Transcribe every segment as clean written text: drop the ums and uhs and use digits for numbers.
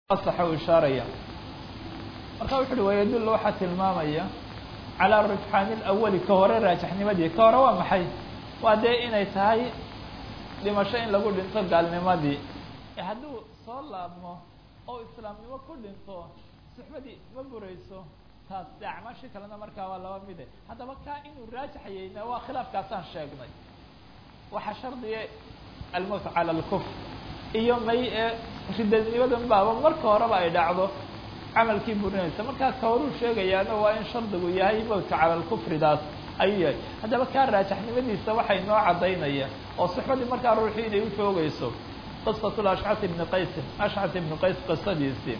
صح وإشارية marka wuxuu wayadul waxa tilmaamaya ala rujxaan al-awwal ka hore raajaxnimadii ka hore waa maxay waa de inay tahay dhimasho in lagu dhinto gaalnimadii haduu soo laabmo oo islaamnimo ku dhinto suxbadii ma burayso taas dacmashi kalena marka waa laba mid hadaba ka inuu raajaxayna waa khilaafkaasaan sheegnay waxa shardiye al-mawt ala al-kufr iyo may ridadnimadan baaba marka horeba ay dhacdo camalkii burinaysa marka kawru sheegayaana waa in shardigu yahay mawt ala al-kufr daas ayay hadaba ka raajaxnimadiisa waxay noo cadeynaya oo suxbadii marka ruuxii inay u joogayso qisatu al-ash'ath ibn qays qisadiisi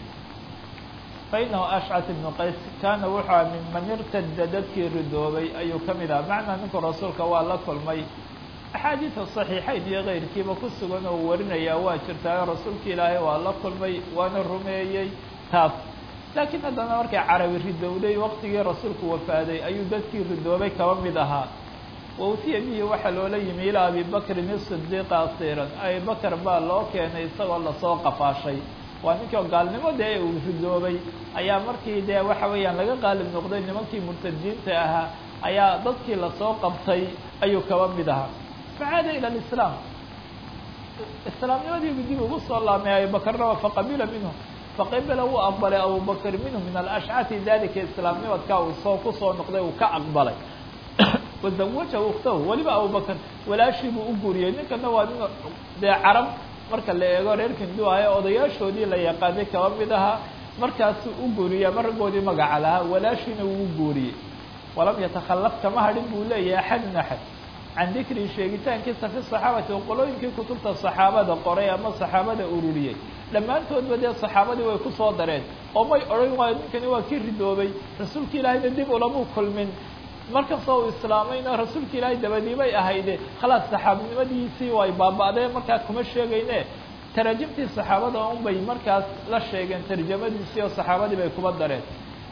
فإنه أشعث بن قيس كان وحى من ارتد dadkii ridoobay ayuu kamid ah macna ninka rasuulka waa la kulmay أحاديث الصحيحين iyo غيرkiiba ku sugan oo warinaya waa jirtaa rasuulka Ilaahay waa la kulmay waana rumeeyay taas laakiin haddana markay carabi ridowday waqtigii rasuulku wafaaday ayuu dadkii ridoobay kaba mid ahaa wawtiyadii waxa loola yimi ila Abi Bakr as-Siddiq asiran Abi Bakr baa loo keenay isagoo la soo qafaashay waa ninkii gaalnimada uu ridoobay ayaa markii de waxa weeyaan laga qaalib noqday nimankii murtadiinta ahaa ayaa dadkii la soo qabtay ayuu kaba mid ahaa faada ila al-islam islaamnimadii dib ugu soo laamay Abu Bakr faqabila minhu faqabala wa aqbala Abu Bakr minhu min al-ash'ati dhalika islaamnimadka uu soo ku soo noqday uu ka aqbalay wadawaja ukhtahu waliba Abu Bakr walaashii buu u guuriyay ninkana waa de carab marka la eego reer Kindu ay odayaashoodii la yaqaanay kaba mid aha markaas u guuriya margoodii magaca laha walaashina uu guuriyay walam yatakhallaf kama hadin buu leeyahay ahad عن ذكر شيغتان كيف في الصحابة وقولين كي كتبت الصحابة قرية ما الصحابة أورولية لما أنتوا بدأ الصحابة ويكسوا درين وما يقولون ويمكن يوكير ردوبي رسول كلا يندب ولمو كل من مركز صو إسلامين رسول كلا يدبدي بي أهيده خلاص الصحابة مدي سوى بابا ده مركز كم الشيغينه ترجمت الصحابة هم بي مركز لا شيغين ترجمة سوى الصحابة بيكوا درين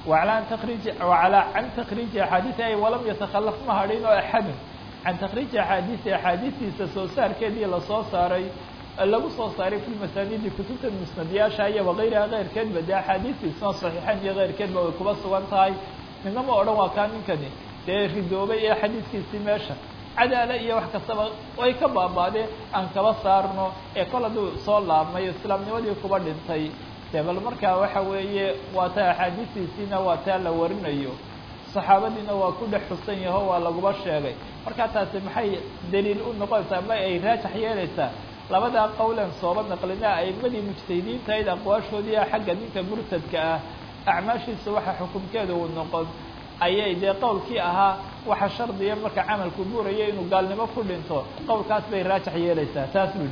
وعلى عن تخريج حديث أي ولم يتخلف مهارين أحد عن تخريج أحاديث سوسار كذي لصوصاري اللي صوصاري في المسانيد كتب المسندية شيء وغيرها غير كذب ده أحاديث صحيحين غير كذب وكبس وانتهاي إنما أروى كان كذي ده في الدوبي أحاديث كيسماشة عدا لا واحد سبق ويكبر بعده عن كبصارنا كل دو صلى ما يسلم نودي كبر دنتي تبل مركا وحوي واتا أحاديث سينا واتا لورنيو صحابتنا وكل حسين هو لغبا sheegay marka taasi maxay daliil u noqonaysaa ma ay raajax yeelaysaa labada qowlan soo naqlina ay madii mujtahidiinta ay aqwaashoodii xagga ninka murtadka ah acmaashiisa waxa xukunkeedu uu noqon ayay de qowlkii ahaa waxa shardiya marka amalku buurayay inuu gaalnimo ku dhinto qowlkaas bay raajax yeelaysaa taas weyn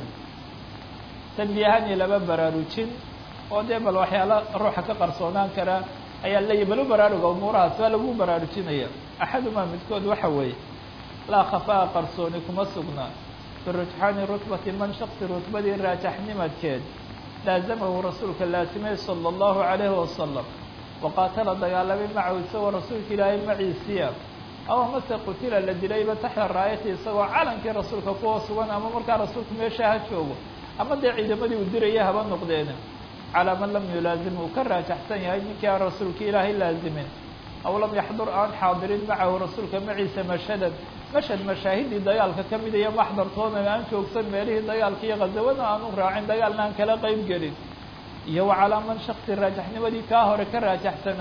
tanbihani laba baraarujin oo de bal waxyaala ruuxa ka qarsoonaan kara ayaa la yibalo baraaruga umuraha soo lagu baraarujinaya ahaduma midkood waxa weey la khafa qarsooni kuma sugna rujxani rutbati man shakhs rutbadi raajaxnimadkeed laazamahu rasuulka laasimay sallallahu alayhi wasallam وقاتل dagaalami macahu isagoo rasuulka ilaahay maciisiya aw mase qutila la dilayba taxta raayati isagoo calankii rasuulka ku sugan ama markaa rasuulku meesha ha joogo ama de ciidamadii uu dirayay haba noqdeen على من لم يلازمه كراج أحسن يعني كان رسولك إلهي لازمين أو لم يحضر آن حاضرين معه رسولك معيسى مشهد مشاهد ضيالك كم إذا يوم أحضر طونا أن شوكسن ماليه ضيالك يغزونا أن راعين ضيالنا أن كلا قيب قريب يو على من شخص الراجحني ودي كاهر كراج أحسن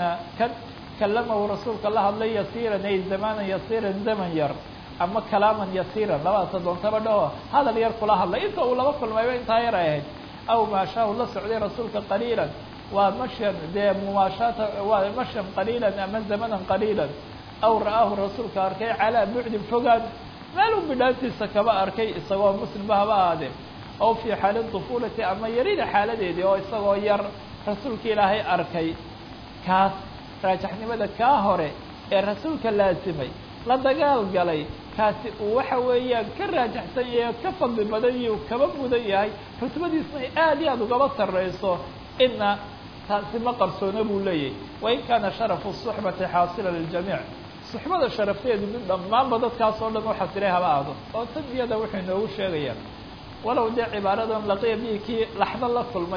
كلمه رسولك الله الله يسيرا أي زمانا يسيرا زمن ير أما كلاما يسيرا لا تصدون تبدوه هذا اللي يرفع الله الله إنت أولا وكل ما يبين تاير أهد أو ما شاء الله سعودي رسولك قليلا ومشى مماشاة ومشى قليلا أما زمنا قليلا أو رآه الرسول كأركي على بعد فقد ما له بداية السكبة أركي سواء مسلم بها بآدم أو في حال الطفولة أما يريد حالة دي أو سواء ير رسولك إلهي أركي كاس راجحني ماذا كاهري الرسولك اللازمي لا دقال قلي kaasi waxa weeyaan ka raajaxsan yahay ka fadli badan yahay ka mudan yahay rutbadiisna aad iyo aad uga sareyso inna taasi ma qarsoona buu leeyahay way kana sharafu suhbati hasila lil jami' suhbada sharafteedu mid dhammaan dadkaas oo dhan waxa tiray haba aado oo tanbiyada wuxuu inoogu sheegayaan walaw de cibaaradan laqiya biki laxda la kulmay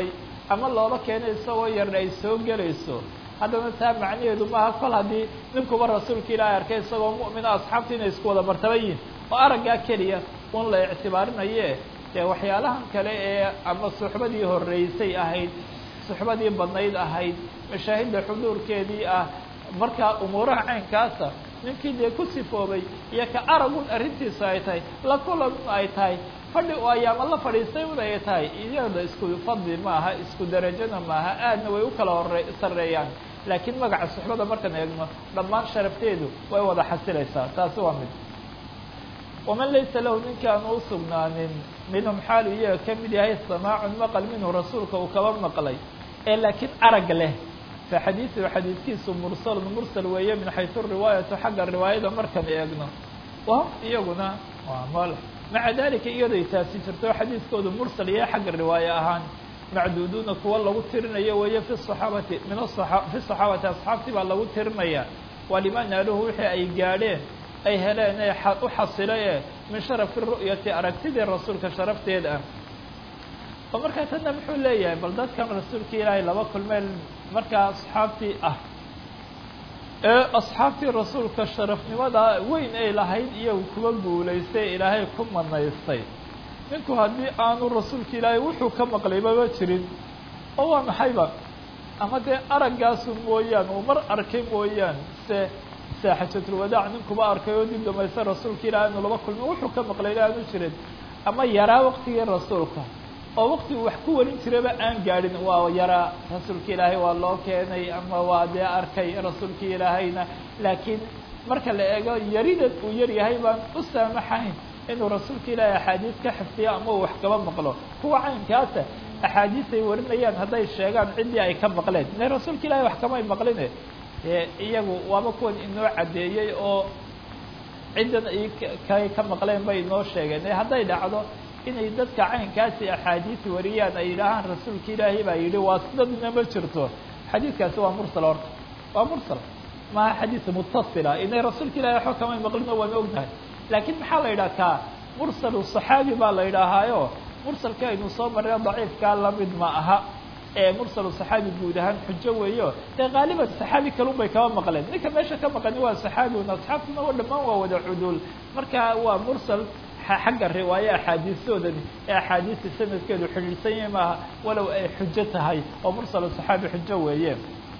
ama looba keeno isagoo yarna ay soo gelayso haddana taa macnaheedu maaha kol haddii ninkuba rasuulka ilaahay arkay isagoo mu'mina asxaabta inay isku wada martaba yihin oo araggaa keliya un la ictibaarinaye dee waxyaalahan kale ee ama suxbadii horreysay ahayd suxbadii badnayd ahayd mashaahidda xuduurkeedii ah markaa umuuraha caynkaasa ninkii dee ku sifoobay iyo ka aragun arrintiisa ay tahay la kulan ay tahay fadhi oo ayaama la fadhiistay un ay tahay iyada isku fadli maaha isku darajana maaha aadna way u kala sarreeyaan laakiin magaca suxbada markaan eegno dhammaan sharafteedu way wada xasilaysaa taasi waa mid waman laysa lahu ninkaan u sugnaanin minhum xaalu iyaga ka mid yahay samaacun maqal minhu rasuulka uu kaba maqlay ee laakiin arag leh fa xadiiثu xadiidkiisu mursalun mursal weeye min xayثu riwaayatu xagga riwaayada markaan eegno wahum iyaguna waa mal maca dalika iyaday taasi jirto xadiiskoodu mursal yahay xagga riwaaye ahaan macduuduuna kuwa lagu tirinayo weeye fi صaxaabati min fi صaxaabati asxaabtii baa lagu tirinaya waa liman naaluhu wixii ay gaadheen ay heleen ee u xasilay ee min sharafi ru'yati aragtidii rasuulka sharafteed ah oo markaa tana muxuu leeyahay bal dadkan rasuulka ilaahay laba kulmeen markaa asxaabtii ah ee asxaabtii rasuulka sharafnimada weyn ay lahayd iyagu kuwa guulaystay ilaahay ku manaystay ninku haddii aanu rasuulka ilaahay wuxuu ka maqlay maba jirin oo waa maxayba ama dee araggaasu mooyaan uu mar arkay mooyaan se xajatulwadaac ninkuba arkay oo dib dhamaysta rasuulka ilaahay anu laba kulmin wuxuu ka maqlayna aanu jirin ama yaraa waqtigii rasuulka oo waqtigu wax ku warin jiraba aan gaadhin waa yaraa rasuulka ilaahay waa loo keenay ama waa dee arkay rasuulka ilaahayna laakiin marka la eego yarida uu yar yahay baan u saamaxayn inuu rasuulka ilaahay axaadiis ka xifdiyo ama uu wax kaba maqlo kuwa caynkaasa axaadiis ay warinayaan hadday sheegaan ciddii ay ka maqleen ine rasuulka ilahay wax kamay maqline iyagu waaba kuwan inoo caddeeyey oo ciddan kay ka maqleen bay inoo sheegeen hadday dhacdo inay dadka caynkaasi axaadiis wariyaan ay yidhaahaan rasuulka ilaahay baa yidhi waa sidadina ma jirto xadiidkaasi waa mursal horta waa mursal maaha xadiis mutasila inay rasuulka ilahay waxba kamay maqlino waan ognahay laakiin maxaa la yidhaha kaa mursalu صaxaabi baa la yidhaahaayo mursalka aynu soo marreen daciifkaa lamid ma aha ee mursalu صaxaabi guud ahaan xujo weeyo dee qaaliban صaxaabi kalun bay kaba maqleen ninka meesha ka maqani waa صaxaabiun asxaabtuna oo dhammaan waa wada cuduul marka waa mursal xagga riwaaye axaadiistoodani ee axaadiista sanadkeedu xidhiidhsan yahay maaha walow ay xujo tahay oo mursalu صaxaabi xujo weeye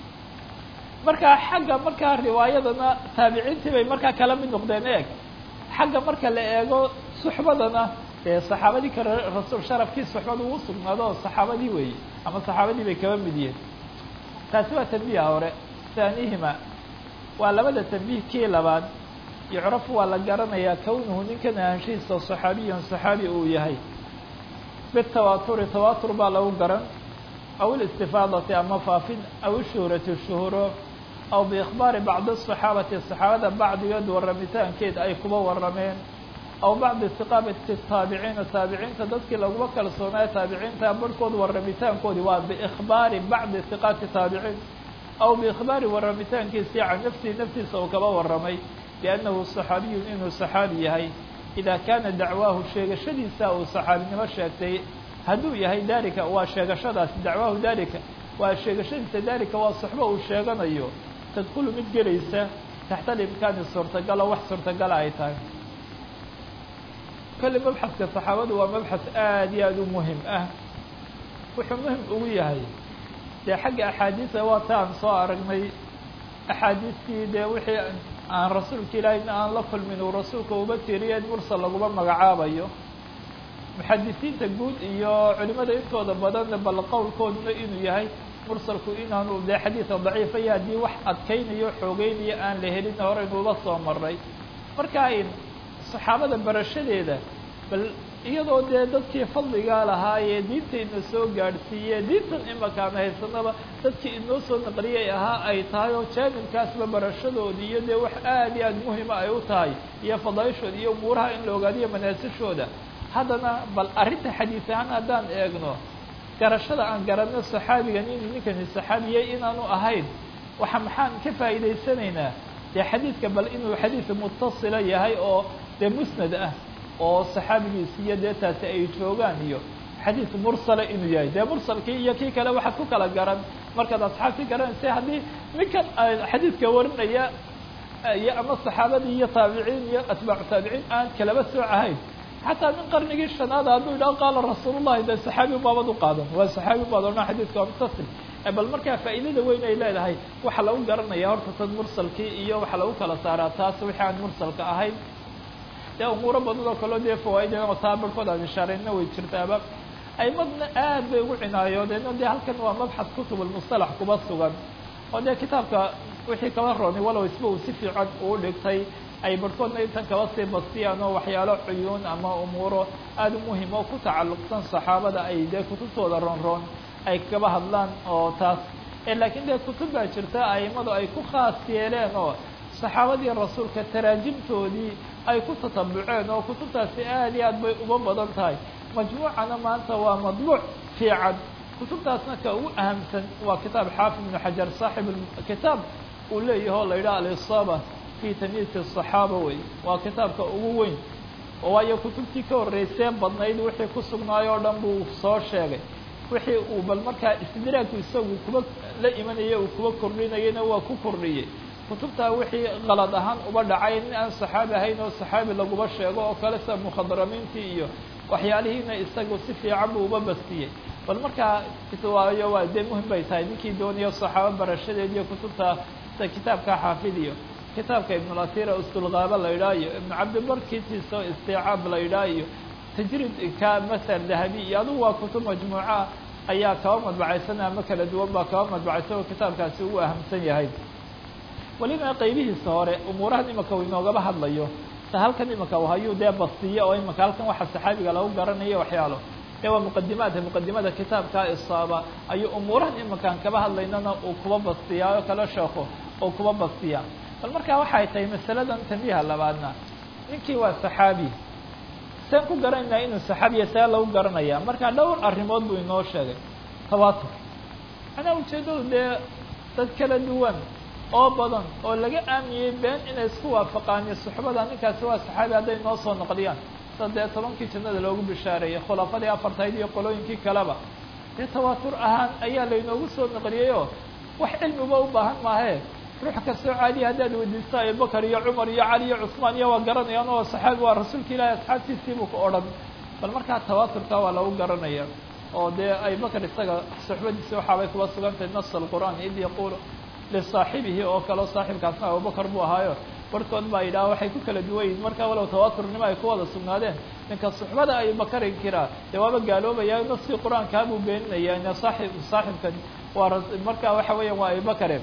marka xagga markaa riwaayadana taabiciintii bay markaa kala mid noqdeen eeg xagga marka la eego suxbadana dee saxaabadii kale rasuul sharafkii suxbada uu sugnaado saxaabadii weeye ama saxaabadii bay kaba mid yihiin taasi waa tanbiha hore taanihima waa labada tanbiih kii labaad yucrafu waa la garanayaa kownuhu ninkan ahaanshihiisa صaxaabiyan صaxaabi uu yahay bitawaturi tawatur baa lagu garan aw اlistifaadati ama faafin aw shuhrati shuhuro aw biikhbaari bacdi الصaxaabati صaxaabada bacdigeed warramitaankeed ay kuba warrameen aw bacdi istiqaamati taabiciina taabiciinta dadkii laguma kalsoonaayo taabiciinta barhkood warramitaankoodii waa biikhbaari bacdi istiqaati taabiciin aw biikhbaari warramitaankiisii can nafsihi naftiisa uu kaba warramay biannahu صaxaabiyun inuu صaxaabi yahay idaa kaana dacwaahu sheegashadiisa uu صaxaabinimo sheegtay hadduu yahay dalika waa sheegashadaasi dacwaahu dalika waa sheegashadiisa dalika waa suxbo uu sheeganayo tadkulu mid gelaysa taxta alimkaani suurtagalo wax suurtagala ay tahay kolle mabxaska saxaabadu waa mabxas aad iyo aad u muhim ah wuxuu muhim ugu yahay dee xagga axaadiisa waa ta aan soo aragnay axaadiistii dee wixii aan rasuulka ilaahayna aan la kulmin uu rasuulka uba tiiriyeen mursal laguma magacaabayo muxadisiinta guud iyo culimada intooda badanna bal qowlkooduna inuu yahay mursalku inaanu dee xadiidka daciifaya haddii wax adkaynayo xoogeynayo aan la helin horeynuuba soo maray marka saxaabada barashadeeda bal iyadoo dee dadkii fadligaa lahaayee diintayna soo gaadhsiiye diintan imakaan haysanaba dadkii inoo soo naqliyay ahaa ay tahay oo jaanibkaasba barashadoodii iyo dee wax aad iyo aad muhima ay u tahay iyo fadaaishooda iyo umuuraha in la ogaadiyo manaasishooda haddana bal arrinta xadiis ahaan haddaan eegno garashada aan garanno saxaabigan inuu ninkani saxaabiyey inaanu ahayn waxa maxaan ka faa'iidaysanaynaa dee xadiidka bal inuu xadiid mutasila yahay oo dee musnad ah oo saxaabigiisi iyo dee taasi ay joogaan iyo xadiid mursala inuu yahay dee mursalkii iyo kii kale waxaad ku kala garan markaad asxaabtii garanaysa haddii ninkan xadiidka warinaya iyo ama saxaabadii iyo taabiciin iyo atbaacu taabiciin aan kalaba sooc ahayn xataa min qarnigii shanaad hadduu idhaho qaala rasuulullahi dee saxaabi baabad u qaadan waa saxaabi baad odhan xadiidka waa mutasil bal markaa faa'iidada weyn ay leedahay waxaa lagu garanaya horta tad mursalkii iyo waxaa lagu kala saaraa taas wixii aan mursalka ahayn dee umuuro badan oo kaleo dee fawaaideen oo taa barhkood aan ishaarayna way jirtaaba aymadna aad bay ugu cinaayoodeen dee halkan waa mabxad kutub almustalax kuba sugan oo dee kitaabka wixii kaba roonay walow isba uu si fiican uu dhigtay ay barhkoodna intan kaba sii bastiyaan oo waxyaalo cuyuun ama umuuro aada u muhim oo ku tacalluqsan saxaabada ay dee kutubtooda roon ay kaba hadlaan oo taas laakiin dee kutub baa jirta aimadu ay ku khaas yeeleen oo saxaabadii rasuulka taraajimtoodii ay ku tatabuceen oo kutubtaasi aad iyo aad bay uba badan tahay majmuucana maanta waa madbuuc fiican kutubtaasna ka ugu ahamsan waa kitaab xaafid ibnu xajar saaxib kitaab uu leeyaho la yidhaha alisaaba fi tamyiiz الصaxaaba wey waa kitaabka ugu weyn oo waayo kutubtii ka horreysee badnayd wixii ku sugnaay oo dhan buu soo sheegay wixii uu bal markaa istidraagku isagu kuba la imanaya uu kuba kordhinayana waa ku kordhiyey kutubtaa wixii qalad ahaan uba dhacay nin aan saxaabi ahayn oo saxaabi laguba sheego oo kale sida mukhadramiintii iyo waxyaalihiina isagu si fiican buu uba bastiyey bal markaa waayo waa dee muhim bay tahay ninkii doonayo saxaabo barashadeed iyo kutubta sida kitaabka xaafidiyo kitaabka ibnulasiira ustulgaaba la yidhaha iyo ibnu cabdibar kitiisa istiicaab la yidhaha iyo tajridka masal dahabi iyo adugu waa kutub majmuuca ayaa kaba madbacaysan ama kala duwan baa kaba madbacaysan oo kitaabkaasi ugu ahamsan yahay weliba qaybihiisa hore umuurahan imaka uu inoogaba hadlayo ta halkan imaka hayuu dee bastiye oo imaka halkan waxa saxaabiga lagu garanayo waxyaalo dee waa muqadimada kitaabka isaaba ayuu umuurahan imakaan kaba hadlaynana uu kuba bastiyaa oo kala sheeko oo kuba bastiyaa bal markaa waxay tahay masaladan tambiha labaadna ninkii waa saxaabi saan ku garanaynaa inuu saxaabiya saa lagu garanaya markaa dhowr arrimood buu inoo sheegay tawaatur anaa ujeedadu dee dad kala duwan oo badan oo laga aamiyey been inay isku waafaqaan iyo suxbada ninkaasi waa saxaabi hadday noo soo noqdiyaan sida dee 10kii jannada loogu bishaareeyey khulafadii afartayd iyo qolooyinkii kaleba dee tawaatur ahaan ayaa laynoogu soo noqliyey oo wax cilmiba u baahan maahee ruux kastoo caadiya haddaad weydiisto abubakar iyo cumar iyo cali iyo cusmaan iyo waa garanayaan oo saxaabi waa rasuulka ilaahi asxaabtiisii buu ka odhan bal markaa tawaaturka waa lagu garanaya oo dee abubakar isaga suxbadiisi waxaabay kuba sugantahay nas alqur'aan id yaquulu lisaaxibihi oo kaleo saaxibkaasna abubakar buu ahaayo barhkood baa yidhaha waxay ku kala duwan yihin markaa walow tawaaturnimo ay ku wada sugnaadeen ninka suxbada abubakar inkiraa dee waaba gaaloobaya naskii qur-aankaa buu beeninaya ina saaxibkan waa markaa waxa weeyaan waa abubakare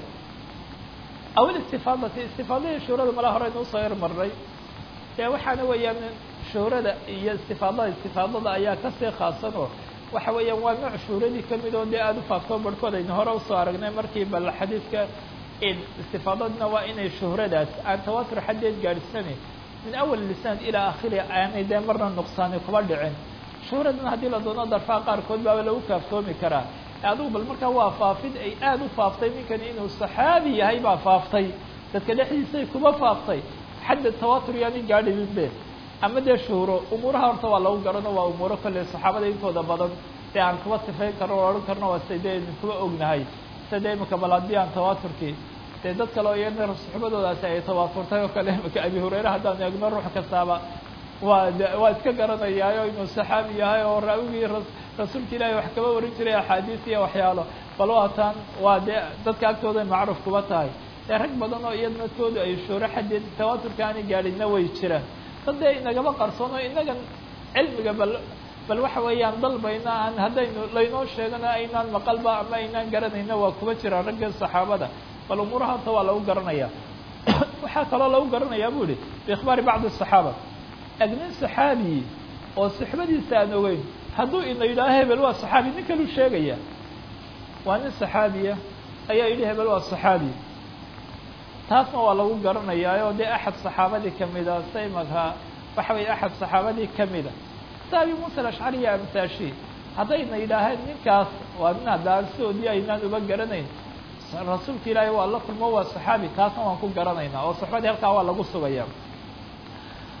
aw istifaadadii shuhrada mala hore inuu soo yarmarnay dee waxaana weeyaan shuhrada iyo istifaadada ayaa kasii khaasan oo waxa weeyaan waa nooc shuhradii kamid oo dee aada u faafto barhkood aynu hore usoo aragnay markii bal xadiidka istifaadadna waa inay shuhradaas aan tawaatur xaddeed gaadhsanayn min awal lisaan ilaa akhiri aanay dee marna nuqsaani kuba dhicin shuhradna haddii la doono darfaha qaarkood baaba lagu kaaftoomi karaa adugu bal markaa waa faafid ay aada u faaftay ninkani inuu saxaabi yahay baa faaftay dadka dhexdiisay kuba faaftay xadda tawaatur yaani gaadhiminbe ama dee shuhro umuuraha horta waa lagu garano waa umuuro kolley saxaabada intooda badan dee aan kuba sifayn karno o odhan karno waa say dee kuba ognahay sida dee imika bal haddii aan tawaaturkii dee dad kale oo iyana suxbadoodaasi ay tawaaturtay oo kale imika abi hurayre haddaan eegno ruux kastaaba waa iska garanayaayo inuu saxaabi yahay oo raawigii rasuulka ilaahi wax kaba warin jiray axaadiis iyo waxyaalo bal waataan waa dee dadka agtooda macruuf kuba tahay dee rag badan oo iyada nadkoodu ay shuuro xaddeed tawaaturka aanay gaadhinna way jiraan dad dee inagaba qarsoon oo inagan cilmiga bal waxa weeyaan dalbayna aan haddaynu laynoo sheegana aynaan maqalba ama aynaan garanayna waa kuba jiraan ragga saxaabada bal umuuraha horta waa lagu garanaya waxaa kaloo lagu garanayaa bu ihi biikhbaari bacdi الصaxaaba nin saxaabi oo suxbadiisa aan ogeyn hadduu ina yidhaha hebel waa saxaabi nin kaluu sheegaya waa nin saxaabiya ayaa yidhi hebel waa saxaabi taasna waa lagu garanayaayo dee axad saxaabadii kamida saymaka waxa weeye axad saxaabadii kamida sida abi muusa alashcariya amsaashi haddayna yidhaaheen ninkaas waa nin haddaan sidoodii aynaan uba garanayn rasuulka ilaahay waa la kulmo waa saxaabi taasna waan ku garanaynaa oo saxbadii halkaa waa lagu sugaya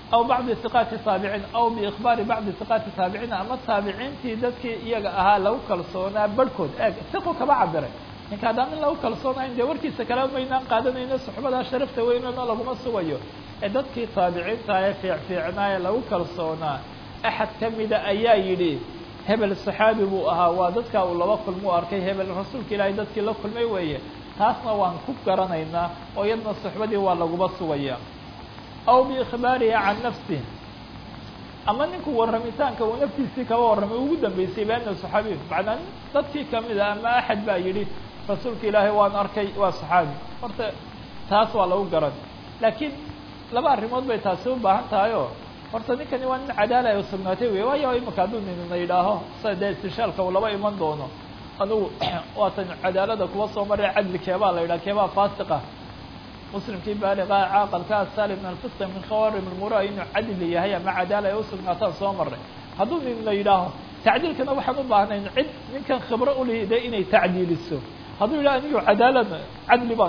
aw bacdi hiqaati taabiciin aw biikhbaari bacdi hiqaati taabiciin ama taabiciintii dadkii iyaga ahaa lagu kalsoonaa barhkood eeg siqu kaba cabiray ninka haddaan in lagu kalsoonayn dee warkiisa kale maynaan qaadanayno suxbadaa sharafta weynana laguma sugayo ee dadkii taabiciinta ee fiicfiicnaaye lagu kalsoonaa axad kamida ayaa yidhi hebel saxaabi buu ahaa waa dadkaa uu laba kulmo arkay hebel rasuulka ilaahay dadkii la kulmay weeye taasna waan ku garanaynaa oo iyadna suxbadii waa laguba sugaya aw biikhbaarihi can nafsih ama ninku warramitaanka uu naftiisii kaba warramay ugu dambeysay beana saxaabiyin macnaa dadkii kamid a ama axad baa yidhi rasuulka ilaahay waan arkay waa saxaabi horta taas waa lagu garan laakiin laba arrimood bay taasi u baahan tahay oo horta ninkani waa nin cadaala ay usugnaatay wey waayo imika hadduu ninna yidhaaho sida dee istishaalka uu laba iman doono anugu waatan cadaalada kuwa soo maray cadli keebaa la yidhaha keebaa faasiqa muslimkii baaliqa caaqalka salim min alfisq min khawarim almura inuu cadli yahay ama cadaala ay usugnaataan soo maray hadduu ninna yidhaaho tacdiilkana waxaan u baahnayn cid ninkan khibro ulihide inay tacdiiliso hadduu yidhaha anigu cadaalad cadli baan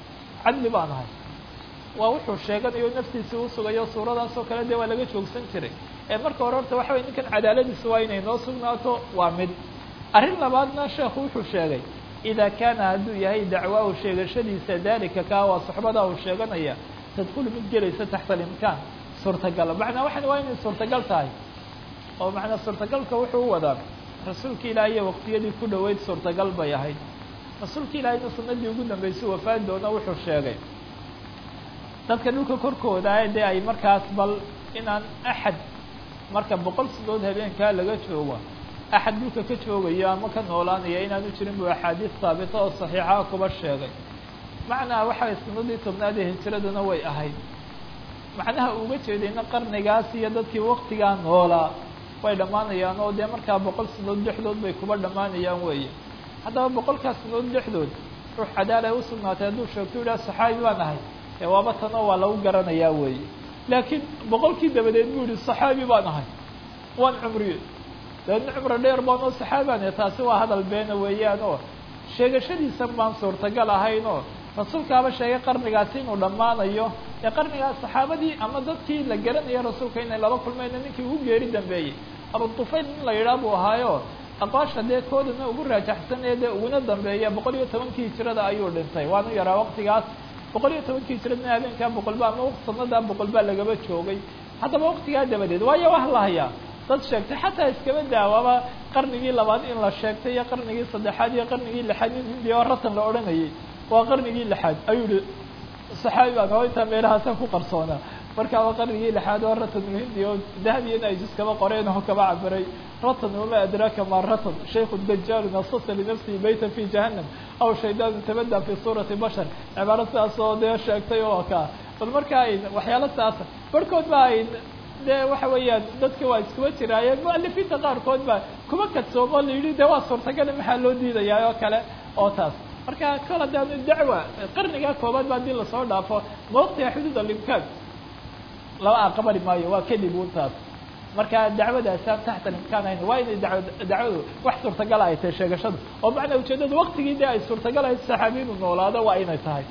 ahay waa wuxuu sheeganayo naftiisa u sugayo suuradaas oo kale dee waa laga joogsan jiray ee marka hore horta waxa weye ninkan cadaaladiisa waa inay noo sugnaato waa mid arrin labaadna sheekhu wuxuu sheegay idaa kaana hadduu yahay dacwaahu sheegashadiisa dalika kaa waa suxbadaa uu sheeganaya tadkulu mid gelaysa taxta alimkaan suurtagal macnaa waxan waa inay suurtagal tahay oo macnaa suurtagalka wuxuu u wadaa rasuulka ilaahiy waqtiyadii ku dhoweyd suurtagal bay ahayd rasuulka ilaahiyna sunadii ugu dambeysay wafaad doona wuxuu sheegay dadka dhulka korkooda dee ay markaas bal inaan axad marka 100 sanadood habeenkaa laga joogo axad dhulka ka joogayo ama ka noolaanaya inaanu jirin buu axaadiis saabita oo saxiixa kuba sheegay macnaha waxay sanadii tobnaad ee hijiradana way ahayd macnaha uga jeedayna qarnigaas iyo dadkii waqtigaa noolaa way dhammaanayaan oo dee markaa 100 sanadood dhexdood bay kuba dhammaanayaan weeye haddaba 100kaas sanadood dhexdood ruux cadaala u sugnaatay hadduu sheegto idhaha saxaabi baan ahay ee waaba tanoo waa lagu garanayaa weeye laakiin 100kii dabadeed buu yihi saxaabi baan ahay waan cumriye dabeedna cumro dheer baan oo saxaabi baan taasi waa hadal beena weeyaan oo sheegashadiisan baan suurtagal ahayn oo rasuulkaaba sheegay qarnigaasi inuu dhammaanayo ee qarnigaas saxaabadii ama dadkii la garanaya rasuulka inay laba kulmayna ninkii ugu geeri dambeeyey abu tufayl in la yidhaah buu ahaayo aqwaasha dee koodana ugu raajaxsanee dee uguna dambeeya 110kii hijrada ayuu dhintay waanu yaraa waqtigaas 110kii hijradna habeenkaa 100 ama sanadaa 100 lagaba joogay haddaba waqtigaa dabadeed waayo wax la hayaa dad sheegtay xataa iskaba daawaaba qarnigii labaad in la sheegtay iyo qarnigii saddexaad iyo qarnigii lixaad in hindiya oo ratan la odhanayay waa qarnigii lixaad ayuu yihi saxaabi baan oo intaa meelahaasaan ku qarsoonaa markaa waa qarnigii lixaad oo ratan hindiya oo dahabiyana ay jiskaba qoreen oo kaba cabiray ratan wama adraaka ma ratan shaykhu dajaalu nasasa linafsihi baytan fi jahannam aw shaydaanu tabada fi suurati bashar cibaaro sidaas oo dee sheegtay oo kaa bal marka ay waxyaalo saasa barhkood ba ay dee waxa weeyaan dadka waa iskuba jiraayeen mualifiinta qaarkood baa kuma kadsoomo la yidhi dee waa suurtagal maxaa loo diidayaa oo kale oo taas marka kol haddaanu dacwa qarnigaa koobaad ba haddii lasoo dhaafo ma waqtiga xuduud alimkaan laba aqbali maayo waa kadib untaas marka dacwadaasaan taxta alimkaan ahayn waa inay dacwadu wax suurtagal ay tahay sheegashadu oo macnaa ujeedadu waqtigii dee ay suurtagal ahayd saxaabi inuu noolaado waa inay tahay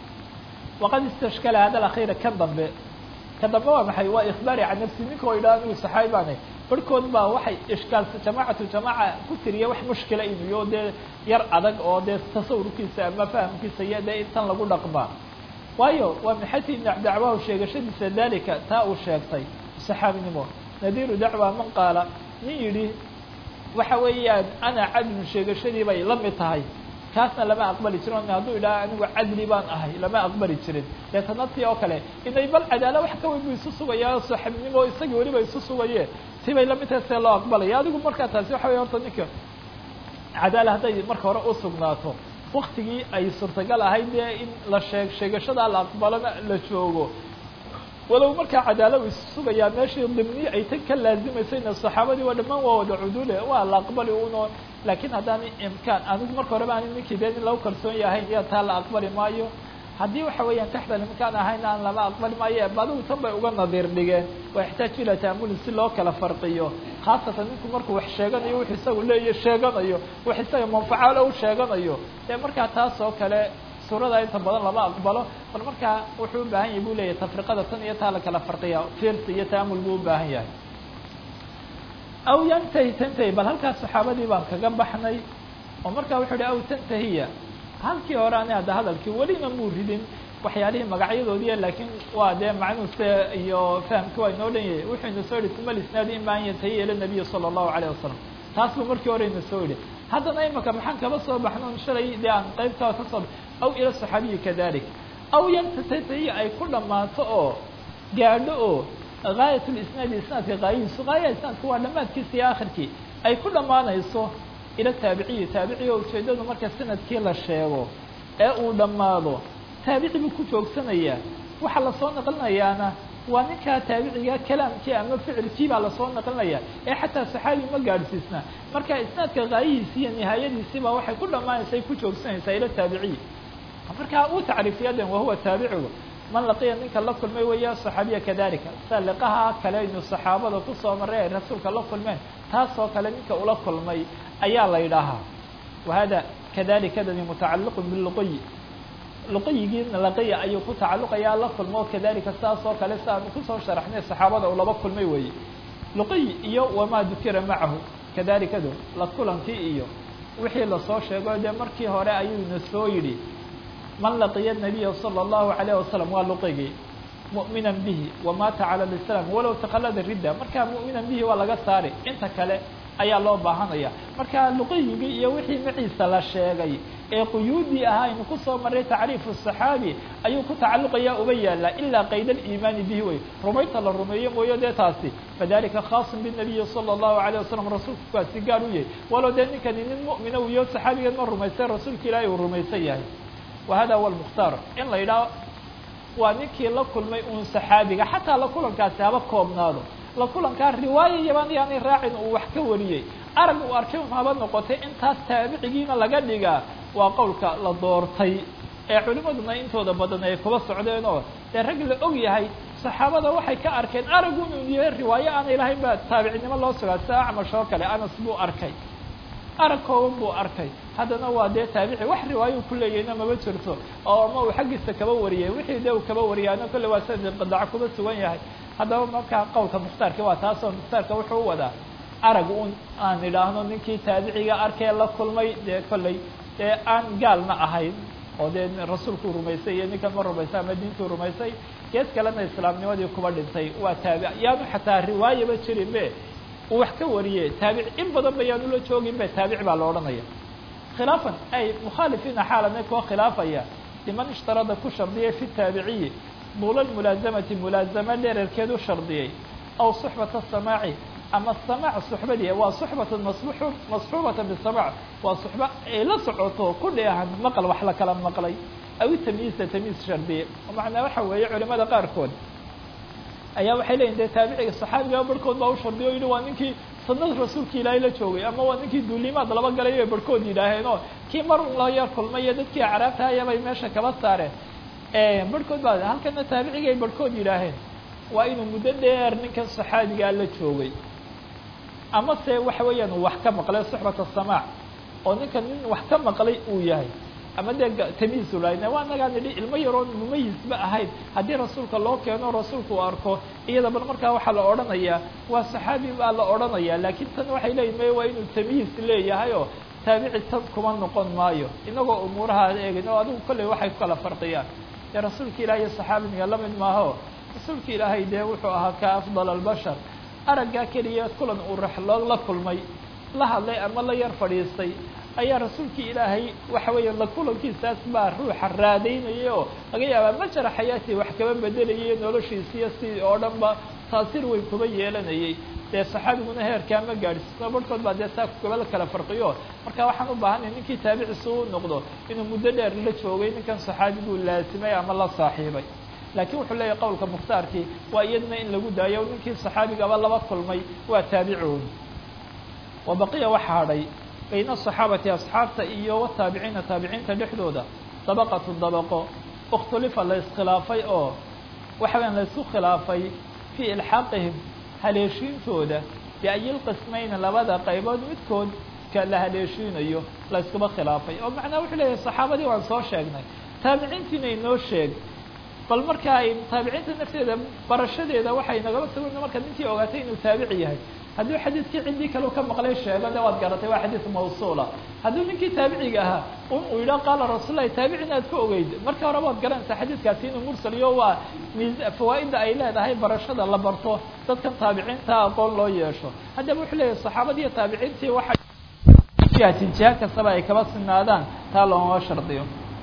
waqad istashkala hada alakhiira kan dambe waa maxay waa ikhbaari can nafsi ninka oo yidhaha anigu saxaabi baan ahay barhkood baa waxay ishkaalsa jamaaca ku tiriya wax mushkila inuyo dee yar adag oo dee tasawurkiisa ama fahamkiisa iyo dee intan lagu dhaqmaa waayo waa maxati dacwahu sheegashadiisa dalika taa uu sheegtay saxaabinimo nadiiru dacwa man qaala nin yidhi waxa weeyaan ana cadlun sheegashadii bay la mid tahay kaasna lama aqbali jirin hadduu idhaha anigu cadli baan ahay lama aqbali jirin dee tanadtii oo kale inay bal cadaala wax ka weyn buu isu sugayaa saxaabinimo isagii weliba isu sugaye si bay la mid tahay see loo aqbalaya adigu markaa taasi waxa weya horta ninka cadaala hadday marka hore u sugnaato waktigii ay suurtagal ahayd dee in la sheegashadaa la aqbalana la joogo walow markaa cadaala u isu sugayaa meeshii dimniyi ay tan ka laazimaysayna saxaabadii waa dhammaan waa wada cudule waa la aqbali uno laakiin haddaan imkaan anigu marka horeba aan ninkii dee in lagu kalsoon yahayn iyo taa la aqbali maayo haddii waxa weeyaan taxta imkaan ahayn aan lama aqbali maayo adigu tan bay uga nadiir dhigeen waa ixtaaj ila taamulin si loo kala farqiyo khaasatan ninku markuu wax sheeganayo wix isagu leeya sheeganayo wax isaga manfacaalo u sheeganayo dee markaa taas oo kale suurada inta badan lama aqbalo bal markaa wuxuu u baahan yahay buu leeyahay tafriqada tan iyo taa la kala farqiya fiirsi iyo taamul buu u baahan yahay aw yantahi tantahi bal halkaas saxaabadii baan kaga baxnay oo markaa wuxuu yihi aw tantahiya halkii hore ani hadda hadalkii welina muu ridin waxyaalihii magacyadoodii laakiin waa dee macnuuse iyo fahamki waa inoo dhan yahay wuxuu ina soo yihi uma lisnaadi ima an yantahiya ila nabiyi sala allahu alayh wasalam taas buu markii hore ina soo yihi haddana imaka maxaan kaba soo baxno shalay dee aan qaybtaa ka soo aw ila saxaabiyi kadalik aw yantahiya ay ku dhammaato oo gaadho oo gaayat lisnaadi isnaadka gaayihiisu gaaya isnaadka waa dhammaadkiisa iyo akhirkii ay ku dhammaanayso ila taabiciyi taabiciga ujeedadu marka sanadkii la sheego ee uu dhammaado taabici buu ku joogsanayaa waxa lasoo naqlinayaana waa ninkaa taabiciga kalaamkii ama ficilkii baa lasoo naqlinaya ee xataa saxaabi ma gaadhsiisna marka isnaadka gaayihiisi iyo nihaayadiisiiba waxay ku dhammaanaysa ay ku joogsanaysaa ila taabiciyi markaa uu tacriifiya den wahuwa taabicigu man laqiya ninka la kulmay weya saxaabiya kadalika sida liqaha kale aynu saxaabada kusoo maray ay rasuulka la kulmeen taasoo kale ninka ula kulmay ayaa la yidhaahaa wahada kadalikadani mutacalliqun biluqiy luqiyigiina laqiya ayuu ku tacalluqayaa la kulmo kadalika saas oo kale si aanu kusoo sharaxnay saxaabada uu laba kulmay weeye luqiy iyo wamaa dukira macahu kadalikadu la kulankii iyo wixii lasoo sheego dee markii hore ayuuna soo yidhi man laqiya nabiya sala allahu alayh wasalam waa luqigii mu'minan bihi wamaata cala lislaam walow taqalada ridda markaa mu'minan bihi waa laga saari inta kale ayaa loo baahanaya marka luqiyigii iyo wixii maciisa la sheegay ee quyuudii ahaa aynu kusoo maray tacriifu saxaabi ayuu ku tacalluqayaa uba yaallaa ilaa qayda aliimaani bihi wey rumaynta la rumeeyo mooyo dee taasi fadalika khaasun binabiyi sala allahu alayh wasalam rasuulku kaasi gaar u yahay walow dee ninkani nin mu'mina iyo saxaabigeed ma rumaystay rasuulka ilaahay uu rumaysan yahay wahada huwa almukhtaar in la yidhaho waa ninkii la kulmay uun saxaabiga xataa la kulankaasi haba koobnaado la kulankaa riwaaya yabaan yaanay raacin uu wax ka wariyey arag uu arkay haba noqotay intaas taabicigiina laga dhigaa waa qowlka la doortay ee culimaduna intooda badan ay kuba socdeen oo dee rag la og yahay saxaabada waxay ka arkeen aragu inuu yahay riwaayo aanay lahayn baa taabicinimo loo sugaa sida acmash oo kale anas buu arkay arag kooban buu arkay haddana waa dee taabici wax riwaayo ku leeyahayna maba jirto oo ama uu xaggiisa kaba wariyay wixii dee uu kaba wariyaana kolle waa sanad qadaco kuba sugan yahay haddaba markaa qowlka mukhtaarki waa taasoo mukhtaarka wuxuu u wadaa arag un aan idhaahno ninkii taabiciga arkee la kulmay dee kolley dee aan gaalna ahayn oo dee rasuulkuu rumaysay iyo ninkan ma rumaysay ama diintuu rumaysay gees kalena islaamnimadii kuba dhintay waa taabic yaanu xataa riwaayaba jirin be uu wax ka wariyey taabici in badan ba yaanu la joogin be taabici baa la odhanaya khilaafan ay mukhaalifiina xaalana kuwa khilaafaya liman ishtarada ku shardiyay fi taabiciyi duula mulaasamati mulaazama dherarkeed u shardiyey aw suxbata samaaci ama samaac suxbadii waa suxbatan masxuubatan bisamaac waa suxba ay la socoto ku dheehan maqal wax la kala maqlay aw tamyiisa tamyiis shardiye macnaa waxa weeye culimada qaarkood ayaa waxay leeyihin dee taabiciga saxaabiga barhkood baa u shardiyo o yidhi waa ninkii sanad rasuulka ilaahay la joogay ama waa ninkii duulimaad laba galay bay barhkood yidhaaheen oo kii mar la yar kulmay iyo dadkii acraabta ayabay meesha kaba saareen barhkood baa halkana taabicigay barhkood yidhaaheen waa inuu muddo dheer ninkan saxaabigaa la joogay ama se waxa weeyaan wax ka maqlay suxbat asamaac oo ninkan nin wax ka maqlay uu yahay ama dee tamyiisu lahayn waa nagaa nidhi ilmo yaroon mumayisba ahayd haddii rasuulka loo keeno rasuulku uu arko iyada bal markaa waxaa la odhanayaa waa saxaabi baa la odhanaya laakiin tan waxay leeyihin maya waa inuu tamyiis leeyahay oo taabici tan kuma noqon maayo inagoo umuuraha eegin oo adigu kolley waxay ku kala farqiyaan dee rasuulka ilaah iyo saxaabiga la mid maaho rasuulka ilaahay dee wuxuu ahaa ka afdal albashar araggaa keliya kulan uu raxlood la kulmay la hadlay ama la yar fadhiistay ayaa rasuulkii ilaahay waxa weeya la kulankiisaas baa ruuxa raadaynayay oo laga yaabaa majara xayaatii wax kaba bedelayay noloshiisiiyo si oo dhan ba taasiir weyn kuba yeelanayay dee saxaabiguna heerkaa ma gaadhsiisno barhkood baa dee saa kaba la kala farqiyo marka waxaan u baahanay ninkii taabicisu u noqdo inuu muddo dheer la joogay ninkan saxaabiguu laasimay ama la saaxiibay laakiin wuxuu leeyahay qowlka mukhtaarkii waa iyadna in lagu daayo ninkii saxaabigaba laba kulmay waa taabicuun wa baqiya waxa hadhay bayna asaxaabati asxaabta iyo wataabiciina taabiciinta dhexdooda dabaqatu dabaqo ikhtulifa la iskhilaafay oo waxa weyaan la isku khilaafay fii ilxaaqihim haleeshiintooda biayilqismayna labada qaybood midkood ka la haleeshiinayo la iskuba khilaafay oo macnaa wuxuu leeyahay saxaabadii waan soo sheegnay taabiciintiina inoo sheeg bal marka ay taabiciinta nafteeda barashadeeda waxay nagala sugayna marka ninkii ogaatay inuu taabici yahay hadduu xadiidkii ciddii kale ka maqlay sheego de waad garatay waa xadiid mawsuula hadduu ninkii taabiciga ahaa uu yidhaha qaala rasuullahi taabicina aad ka ogeyd marka hore waad garanaysaa xadiidkaasi inuu mursal iyo waa fawaa'ida ay leedahay barashada la barto dadkan taabiciinta aqoon loo yeesho haddaba wuxuu leeyahay saxaabadii iyo taabiciintii waxay jiha kastaba ay kaba sinaadaan taa looma shardiyo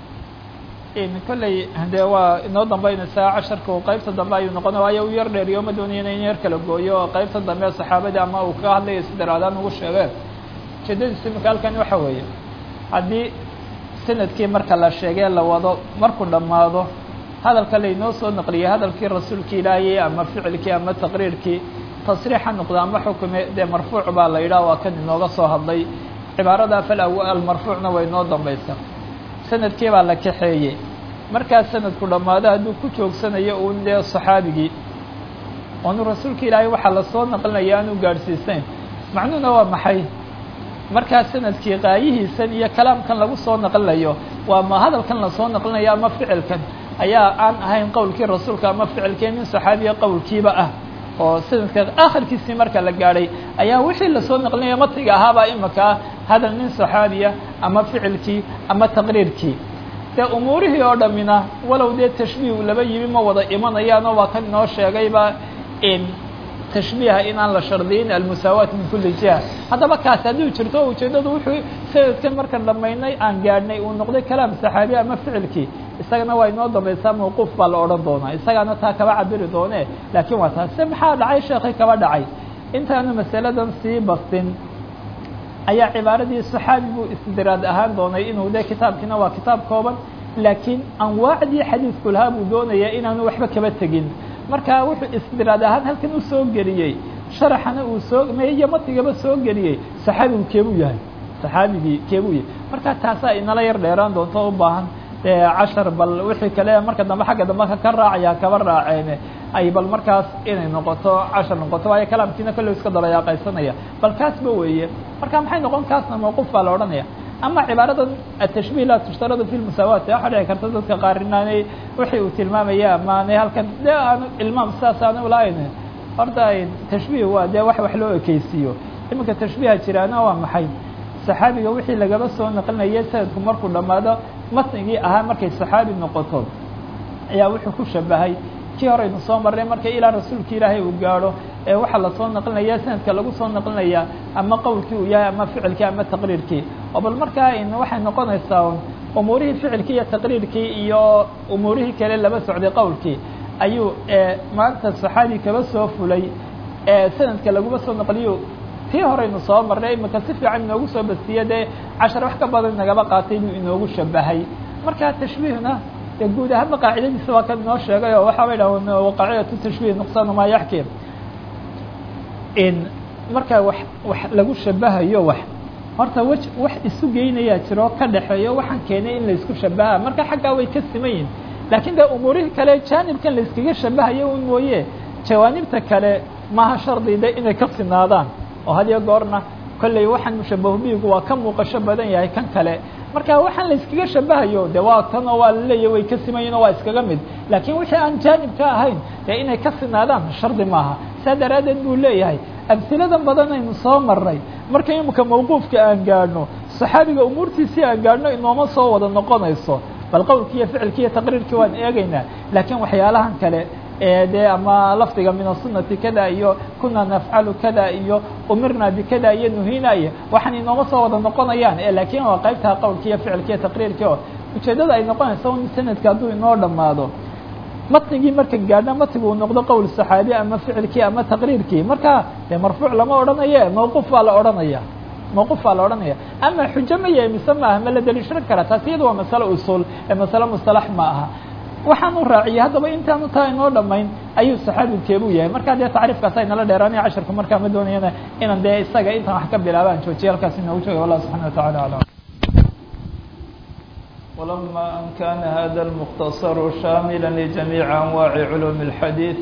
kolley de waa inoo dambeynaysaa casharka qaybta dambe ayuu noqona waayo u yar dheeriyo ma doonayana in yar kala gooyo oo qaybta dambe saxaabadii ama uu ka hadlaya si daraadaan ugu sheegeen ujeedadiisi marka halkani waxa weeye haddii sanadkii marka la sheegee la wado markuu dhammaado hadalka laynoo soo naqliyay hadalkii rasuulki ilaahiyey ama ficilkii ama taqriirkii tasriixa noqda ama xukume dee marfuuc baa la yidhaha waa kan inooga soo hadlay cibaarada almarfuucna way inoo dambaysaa sanadkii baa la kaxeeyey markaa sanadku dhammaado hadduu ku joogsanayo uun dee saxaabigii oonu rasuulka ilaahay waxaa lasoo naqlinaya aanu gaadhsiisayn macnuhuna waa maxay markaa sanadkii qaayihiisan iyo kalaamkan lagu soo naqlinayo waa ma hadalkan lasoo naqlinayo ama ficilkan ayaa aan ahayn qowlkii rasuulka ama ficilkii nin saxaabiya qowlkiiba ah oo sanadka akhirkiisii marka la gaadhay ayaa wixii lasoo naqlinaya matiga ahaabaa imaka hadal nin saxaabiya ama ficilkii ama taqriirkii dee umuurihii oo dhammina walow dee tashbiih laba yimi ma wada imanayaanoo waa kan inoo sheegayba in tashbiiha inaan la shardiyin almusaawaat min kuli jiha haddaba kaas hadduu jirto ujeeddadu wuxuu sanadkan markan dhamaynay aan gaadhnay uu noqday kalaam saxaabiya ama ficilkii isagana waa inoo dambaysaa mawquuf baa la odhan doonaa isagaana taa kaba cabiri doone laakiin waa taas se maxaa dhacay sheekhay kaba dhacay intaanu masaladan sii bastin ayaa cibaaradii saxaabi buu istidiraad ahaan doonay inuu de kitaabkiina waa kitaab kooban laakiin anwaacdii xadiidku lahaa buu doonaya inaanu waxba kaba tegin marka wuxuu istidiraad ahaan halkan u soo geliyey sharaxana uu soo meeyo matigaba soo geliyey saxaabigu keebuu yahay saxaabigii keebuu yahay marka taasaa inala yar dheeraan doonto u baahan cashar bal wixii kale marka dambe xagga dambe ka raacaya kaba raaceene ay bal markaas inay noqoto cashar noqoto waayo kalaamkiina kolley iska dalayaaqaysanaya bal kaasba weeye marka maxay noqon kaasna mawquuf baa la odhanaya ama cibaaradan atashbiih laa tushtaradu fi lmusaawaati waxaa dhici karta dadka qaar inaanay wixii uu tilmaamaya amaanay halkan de aanu ilmaam sidaas aanu ulahayn horta tashbiih waa dee wax loo ekeysiiyo iminka tashbiiha jiraana waa maxay saxaabiga wixii lagaba soo naqlinaya sanadku markuu dhammaado matnigii ahaa markay saxaabi noqoto ayaa wuxuu ku shabahay kii horeynu soo marnay marka ilaa rasuulka ilaahay uu gaadho ee waxaa lasoo naqlinaya sanadka lagu soo naqlinaya ama qowlkii uu yahay ama ficilkii ama taqriirkii oo bal markaa waxay noqonaysaa umuurihii ficilkii iyo taqriirkii iyo umuurihii kale laba socday qowlkii ayuu maanta saxaabi kaba soo fulay sanadka laguma soo naqliyo tii horeynu soo marnay imika si fiican inoogu soo bastiye dee cashar wax ka badan nagaba qaatay inuu inoogu shabahay markaa tashbiihna dee guud ahaanba qaacidadiisa waa kan inoo sheegay oo waxaa bay dhahan qaacidatu tashbiih nuqsaanu maa yaxki in marka wax lagu shabahayo horta wax isu geynayaa jiro ka dhexeeyo waxaan keenay in laysku shabaha marka xaggaa way ka siman yihin laakiin dee umuurihii kale jaanibkan layskaga shabahayo un mooye jawaanibta kale maaha shardide inay ka sinaadaan oo hadiyo goorna kolley waxaan mushabahu bihigu waa ka muuqasho badan yahay kan kale marka waxaan layskaga shabahayo de waa tan oo waa laleeyahy way ka siman yihin oo waa iskaga mid laakiin wixii aan jaanib ka ahayn dee inay ka sinaadaan shardi maaha saa daraaddeed buu leeyahay amhiladan badan aynu soo marnay marka imika mawquufka aan gaadhno saxaabiga umuurtiisii aan gaadhno inooma soo wada noqonayso bal qowlkii iyo ficilkii iyo taqriirkii waan eegaynaa laakiin waxyaalahan kale dee ama lafdiga min asunati kada iyo kuna nafcalu kada iyo umirna bikada iyo nuhina iyo waxaan inooma soo wada noqonayaan laakiin waa qaybtaa qowlkii iyo ficilkii iyo taqriirkii oo ujeeddada ay noqonaysa un sanadka hadduu inoo dhammaado matnigii marka gaadhna matnigu uu noqdo qowl saxaabi ama ficilkii ama taqriirkii marka dee marfuuc lama odhanaye mawquuf baa la odhanaya mawquuf baa la odhanaya ama xujo ma yahay mise maaha ma la daliishan kara taas iyada waa masalo usuul masalo mustalax ma aha waxaan u raaciyey haddaba intaanu taa inoo dhamayn ayuu saxaabigu keebuu yahay markaa dee tacriifkaas ay nala dheeraanaya casharku markaa ma doonayana inaan dee isaga intaan wax ka bilaabaan joojiya halkaas inoogu jooga wallah subxana watacala aclam ولما أن كان هذا المختصر شاملا لجميع أنواع علوم الحديث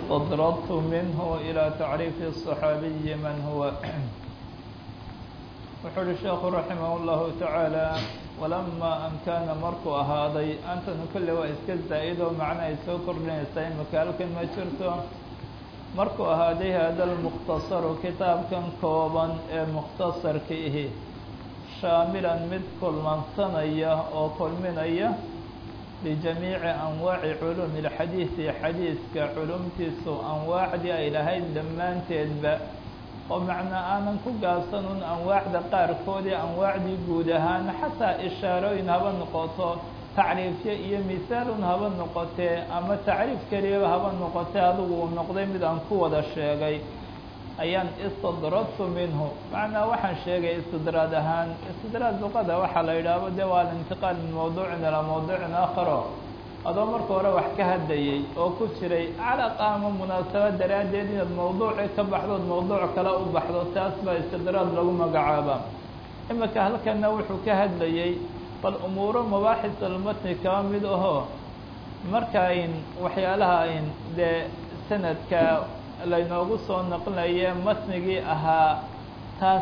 استطردت منه إلى تعريف الصحابي من هو wuxuu uhi sheekhu raximah اllahu tacaala walamaa an kaana markuu ahaaday antanu kolle waa iska zaa'idoo macna ay soo kordhinaysaa imaka halkan ma jirto markuu ahaaday hada lmukhtasaru kitaabkan kooban ee mukhtasarka ihi shaamilan mid kulmansanaya oo kulminaya lijamiici anwaaci culuumi اlxadiidi xadiiska culumtiisu anwaacdii ay lahayd dhammaanteedba oo macnaa aanan ku gaabsanun anwaacda qaarkoodii anwaacdii guud ahaan xataa ishaarooyin haba noqoto tacriifyo iyo misaalun haba noqotee ama tacriif keliyaba haba noqotee adigu uu noqday mid aan ku wada sheegay ayaan istidradtu minhu macnaa waxaan sheegay istidraad ahaan istidraad luqada waxaa la yidhaahdo de waa alintiqaal min mawduucin ilaa mawduucin aakharo adoo marka hore wax ka hadlayay oo ku jiray calaqa ama munaasabad daraaddeed inaad mawduucii ka baxdood mawduuc kale u baxdo taas baa istidraad lagu magacaabaa imika halkana wuxuu ka hadlayay bal umuuro mabaaxis almatni kaba mid ahoo marka ayn waxyaalaha ayn dee sanadka laynoogu soo naqlinaye matnigii ahaa taas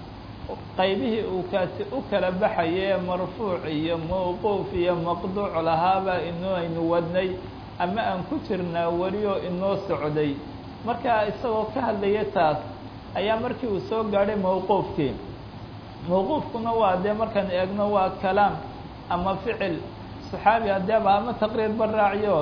qaybihii uu kaasi u kala baxaye marfuuc iyo mawquuf iyo maqduuc lahaaba inuu aynu wadnay ama aan ku jirnaa welioo inoo socday markaa isagoo ka hadlaya taas ayaa markii uu soo gaadhay mawquufkii mawquufkuna waa dee markaan eegno waa kalaam ama ficil saxaabi hadeeba ama taqriir baraaciyo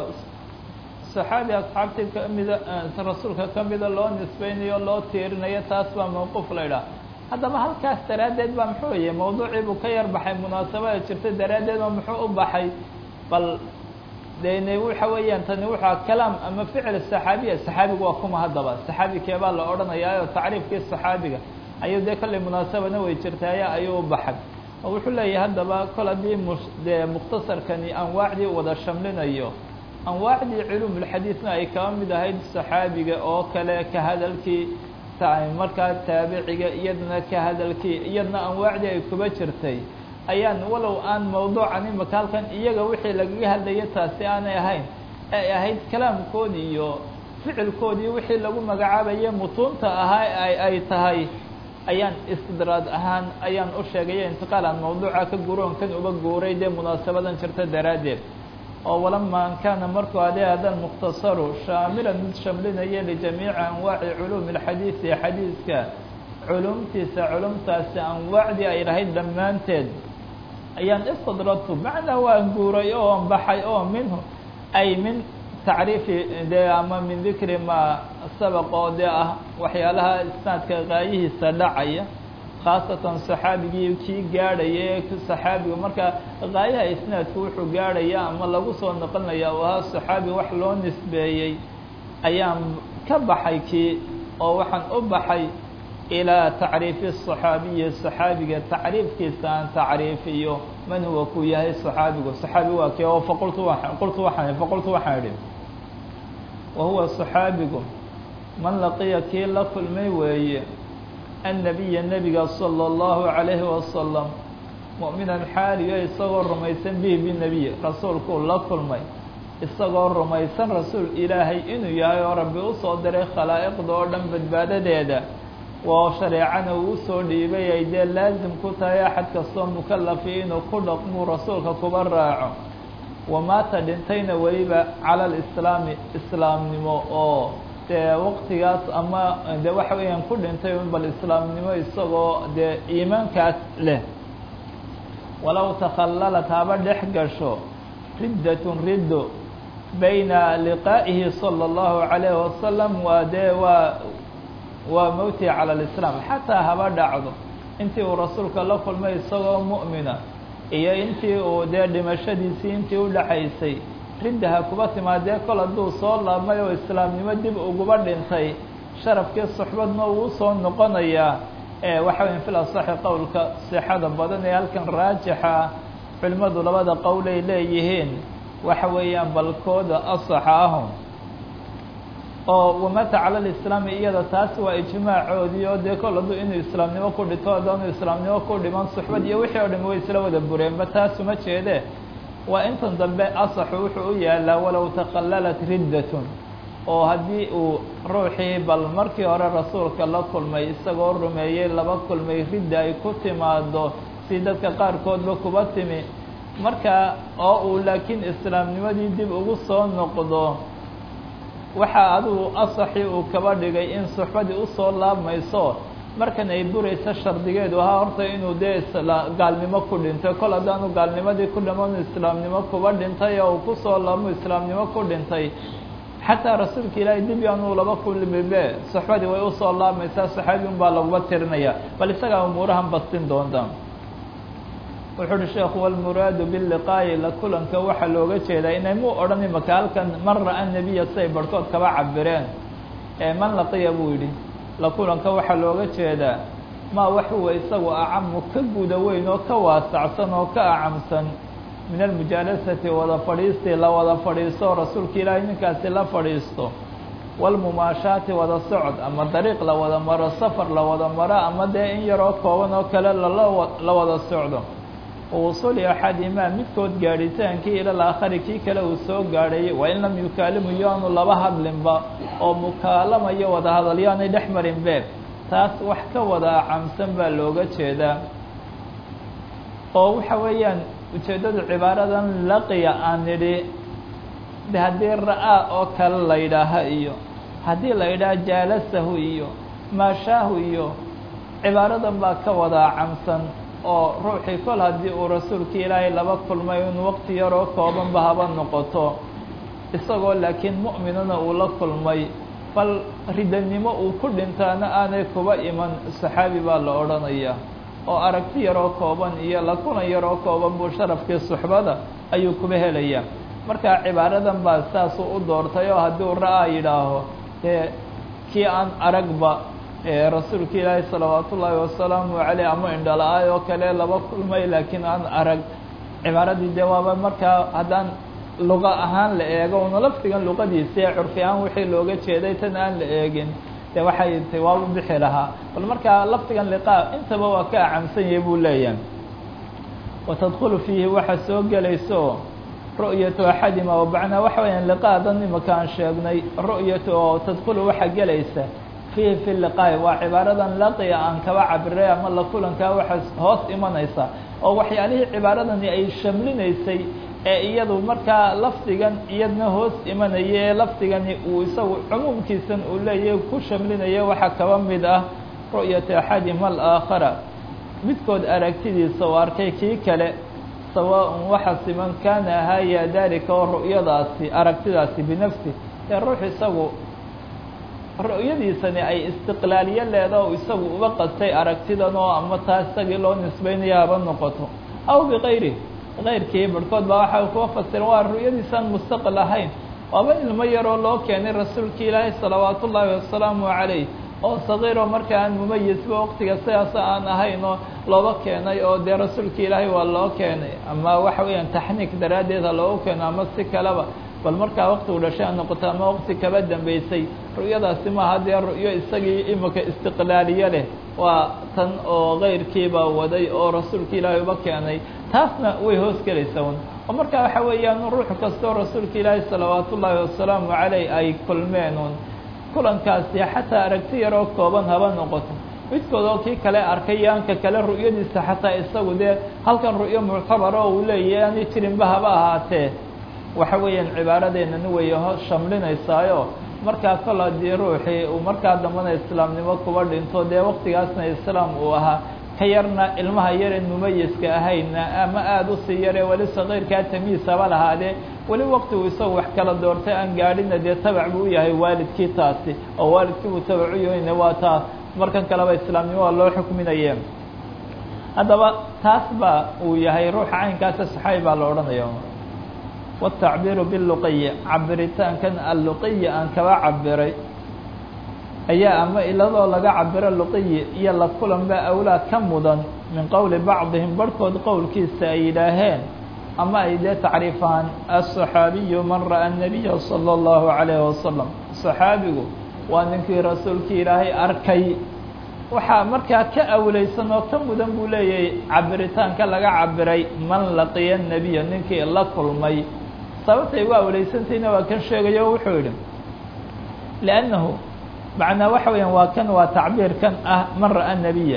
saxaabi asxaabtii kamida rasuulka kamida loo nisbeynayo loo tiirinayo taas baa mawquuf la ydhaha haddaba halkaas daraaddeed baa muxuu yahay mawduucii buu ka yar baxay munaasabada jirta daraaddeed baa muxuu u baxay bal dene waxa weeyaan tani wuxua kalaam ama ficil saxaabiya saxaabigu waa kuma haddaba saxaabi keebaa la odhanayaayo tacriifkii saxaabiga ayuu dee kollay munaasabana way jirtaaya ayuu u baxay oo wuxuu leeyahay haddaba kol haddii dee mukhtasarkani anwaacdii wada shamlinayo anwaacdii culuumulxadiidna ay kaba mid ahayd saxaabiga oo kale ka hadalkii markaa taabiciga iyadna ka hadalkii iyadna anwaacdii ay kuba jirtay ayaan walow aan mawduucan imaka halkan iyaga wixii lagaga hadlaya taasi aanay ahayn ay ahayd kalaamkoodii iyo ficilkoodii wixii lagu magacaabaye mutuunta ahaa ay tahay ayaan istidraad ahaan ayaan u sheegaya intiqaal aan mawduuca ka guroon kan uba guuray dee munaasabadan jirta daraaddeed oo walamaa an kaana markuu adee hada mukhtasaru shaamilan mid shamlinaya lijamiici anwaaci culuumi اlxadiidi xadiiska culumtiisa culumtaasi anwaacdii ay lahayd dhammaanteed ayaan istidradtu macnaa waan guuray oon baxay oo minhu ay min tacriifi dee ama min dikri maa sabaq oo dee ah waxyaalaha isnaadka qaayihiisa dhacaya khaasatan saxaabigii kii gaadhaya saxaabiga marka qaayaha isnaadku wuxuu gaadhaya ama lagu soo noqonaya oo ahaa saxaabi wax loo nisbeeyey ayaan ka baxay kii oo waxaan u baxay ilaa tacriifi saxaabiyi saxaabiga tacriifkiisa aan tacriifiyo man huwa ku yahay saxaabigu saxaabi waa kee oo faqultu waxaan idhi wahuwa saxaabigu man laqiya kii la kulmay weeye annabiya nebiga salى اllahu عalayhi wasalam mu'minan xaaliyo isagoo rumaysan bihi binebiy rasuulkuu la kulmay isagoo rumaysan rasuul ilaahay inuu yahay oo rabbi u soo diray khalaa'iqda oo dhan badbaadadeeda oo shareecana uu usoo dhiibay ay dee laasim ku tahay axad kastoo mukalafi inuu ku dhaqmuu rasuulka kuba raaco wamaata dhintayna weliba cala alislaami islaamnimo oo dee waqtigaas ama de waxa weeyaan ku dhintay bal islaamnimo isagoo dee iimaankaas leh walow takhallalat haba dhex gasho riddatun riddo bayna liqaa'ihi salى اllahu عalayhi wasalam waa dee waa mowtihi cala alislaam xataa haba dhacdo intii uu rasuulka la kulmay isagoo mu'mina iyo intii uu dee dhimashadiisii intii u dhaxaysay riddaha kuba timaadee kol hadduu soo laabmay oo islaamnimo dib uguba dhintay sharafkii suxbadna uu soo noqonayaa waxa weya fil asaxi qowlka sixada badan ee halkan raajixa culimmadu labada qowlay leeyihiin waxa weeyaan balkooda asaxa ahu oo wamata cala alislaami iyada taasi waa ijmaacoodii oo dee kol hadduu inuu islaamnimo ku dhinto haddaanu islaamnimo ku dhiman suxbad iyo wixii o dhami way isla wada bureenba taasuma jeede waa intan dambe asaxu wuxuu u yaalaa walow takhallalat riddatun oo haddii uu ruuxii bal markii hore rasuulka la kulmay isagoo rumeeyey laba kulmay ridda ay ku timaado si dadka qaarkoodba kuba timi markaa oo uu laakiin islaamnimadii dib ugu soo noqdo waxaa adigu asaxii uu kaba dhigay in suxbadii usoo laabmayso markan ay buraysa shardigeedu ahaa horta inuu dee gaalnimo ku dhintay kol haddaanu gaalnimadii ku dhaman islaamnimo kuba dhintay oo uu kusoo laabmo islaamnimo ku dhintay xataa rasuulka ilaahay dib yaanuu laba kulmibe suxbadii way usoo laabmaysaa saxaabi un baa laguba tirinaya bal isagaa umuurahan bastin doonta wuxuu uhi sheekhu walmuraadu biliqaa'i la kulanka waxaa looga jeedaa inay mu odhan imaka halkan man ra'a nebiya siay barhkood kaba cabireen ee man laqiya buu yidhi la kulanka waxaa looga jeedaa maa wax huwa isagu acamu ka guda weyn oo ka waasacsan oo ka acamsan min almujaalasati wada fadhiistii la wada fadhiisto rasuulka ilaahay ninkaasi la fadhiisto walmumaashaati wada socod ama dariiq la wada maro safar la wada maro ama dee in yaroo kooban oo kale la wada socdo wusuli axadimaa midkood gaadhitaankii ilal aakhari kii kale uu soo gaadhayay waa in lam yukaalimu yaanu laba hadlinba oo mukaalamayo wada hadal yaanay dhex marin beeb taas wax ka wada acamsan baa looga jeedaa oo waxa weeyaan ujeeddada cibaaradan laqiya aan nidhi de haddii ra'aa oo kale la yidhaaha iyo haddii la yidhaaha jaalasahu iyo maashaahu iyo cibaaradan baa ka wada acamsan oo ruuxii kol haddii uu rasuulka ilaahay laba kulmay in waqti yaroo koobanba haba noqoto isagoo laakiin mu'minana uu la kulmay bal ridanimo uu ku dhintaana aanay kuba iman saxaabi baa la odhanaya oo aragti yaroo kooban iyo la kulan yaroo kooban buu sharafkii suxbada ayuu kuba helayaa markaa cibaaradan baa saasuu u doortay oo hadduu ra'aa yidhaaho dee kii aan aragba rasuulka ilaahay salawaat ullaahi wasalaamu caleyh ama indhala-ay oo kale laba kulmay laakiin aan arag cibaaradii dee waaba markaa haddaan luqa ahaan la eego una lafdigan luqadiisa ee curfi ahaan wixii looga jeeday tan aan la eegin dee waxay tay waa u bixi lahaa bal markaa lafdigan liqaa intaba waa ka acamsan yahay buu leeyahay watadkhulu fiihi waxa soo gelayso ru'yatu axadima wabacnaa waxa weyaan liqaadan imaka aan sheegnay ru'yatu oo tadkhulu waxa gelaysa fiihi fi liqaa'i waa cibaaradan laqiya aan kaba cabiray ama la kulankaa waxa hoos imanaysa oo waxyaalihii cibaaradani ay shamlinaysay ee iyadu markaa lafdigan iyadna hoos imanaya ee lafdigani uu isagu cumuumkiisan uu leeyahay ku shamlinaya waxaa kaba mid ah ru'yata axadima alaakhara midkood aragtidiisa oo arkay kii kale sawaaءun waxa siman kaana ahaya dalika oo ru'yadaasi aragtidaasi binafsi ee ruux isagu ru'yadiisani ay istiqlaaliye leedaho isagu uga qastay aragtidan oo ama taa isagii loo nisbaynaya haba noqoto aw bikayri kayrkii barhkood baa waxa kuwa fasiran waa ru'yadiisaan mustaqil ahayn waaba ilmo yaroo loo keenay rasuulka ilaahay salawaat ullaahi wasalaamu calayh oo sagiiroo marka aan mumayisba waqtiga sidaas aan ahayn oo looba keenay oo dee rasuulka ilaahay waa loo keenay ama waxa weeyaan taxniik daraaddeed ha loogu keeno ama si kaleba bal markaa waqti u dhashay a noqoto ama waqti kaba dambeysay ru'yadaasi maaha dee ru'yo isagii imika istiqlaaliye leh waa tan oo kayrkiibaa waday oo rasuulka ilaahay uba keenay taasna way hoos gelaysa un oo markaa waxa weeyaan ruux kastoo rasuulka ilaahay salawaat ullaahi wasalaamu caleyh ay kulmeen un kulankaasi xataa aragti yaroo kooban haba noqoto midkood oo kii kale arkay yaanka kale ru'yadiisa xataa isagu dee halkan ru'yo muctabara oo uu leeyahay aanay jirinba haba ahaatee waxa weeyaan cibaaradeennani way shamlinaysaayo markaa kol haddii ruuxii uu markaa dambana islaamnimo kuba dhinto dee waqtigaasna islaam uu ahaa ka yarna ilmaha yareen mumayiska ahayna ama aada usii yaree weli sagiirkaa tamiis haba lahaadee weli waqti uu isagu wax kala doortay aan gaadhina dee tabac buu u yahay waalidkii taasi oo waalidkii buu tabac u yahayna waa taa markan kaleba islaamnimo waa loo xukminaye haddaba taas baa uu yahay ruuxa caynkaasa saxaabi baa la odhanaya والتacbiiru biluqiyi cabiritaankan alluqiyi aan kaba cabiray ayaa ama iladoo laga cabiro luqiyi iyo la kulan baa awlaa ka mudan min qowli bacdihim barhkood qowlkiisa ay yidhaaheen ama ay dee tacriifaan aلصaxaabiyu man ra'a الnabiya salى الlahu عalayه wasalam صaxaabigu waa ninkii rasuulkii ilaahay arkay waxaa markaa ka awlaysan oo ka mudan buu leeyahay cabiritaanka laga cabiray man laqiya الnabiya ninkii la kulmay sababtay waa awlaysantayna waa kan sheegayo wuxuu yidhi لأnnahu macnaa waxa weeyaan waa kan waa tacbiir kan ah man ra'a الnabiya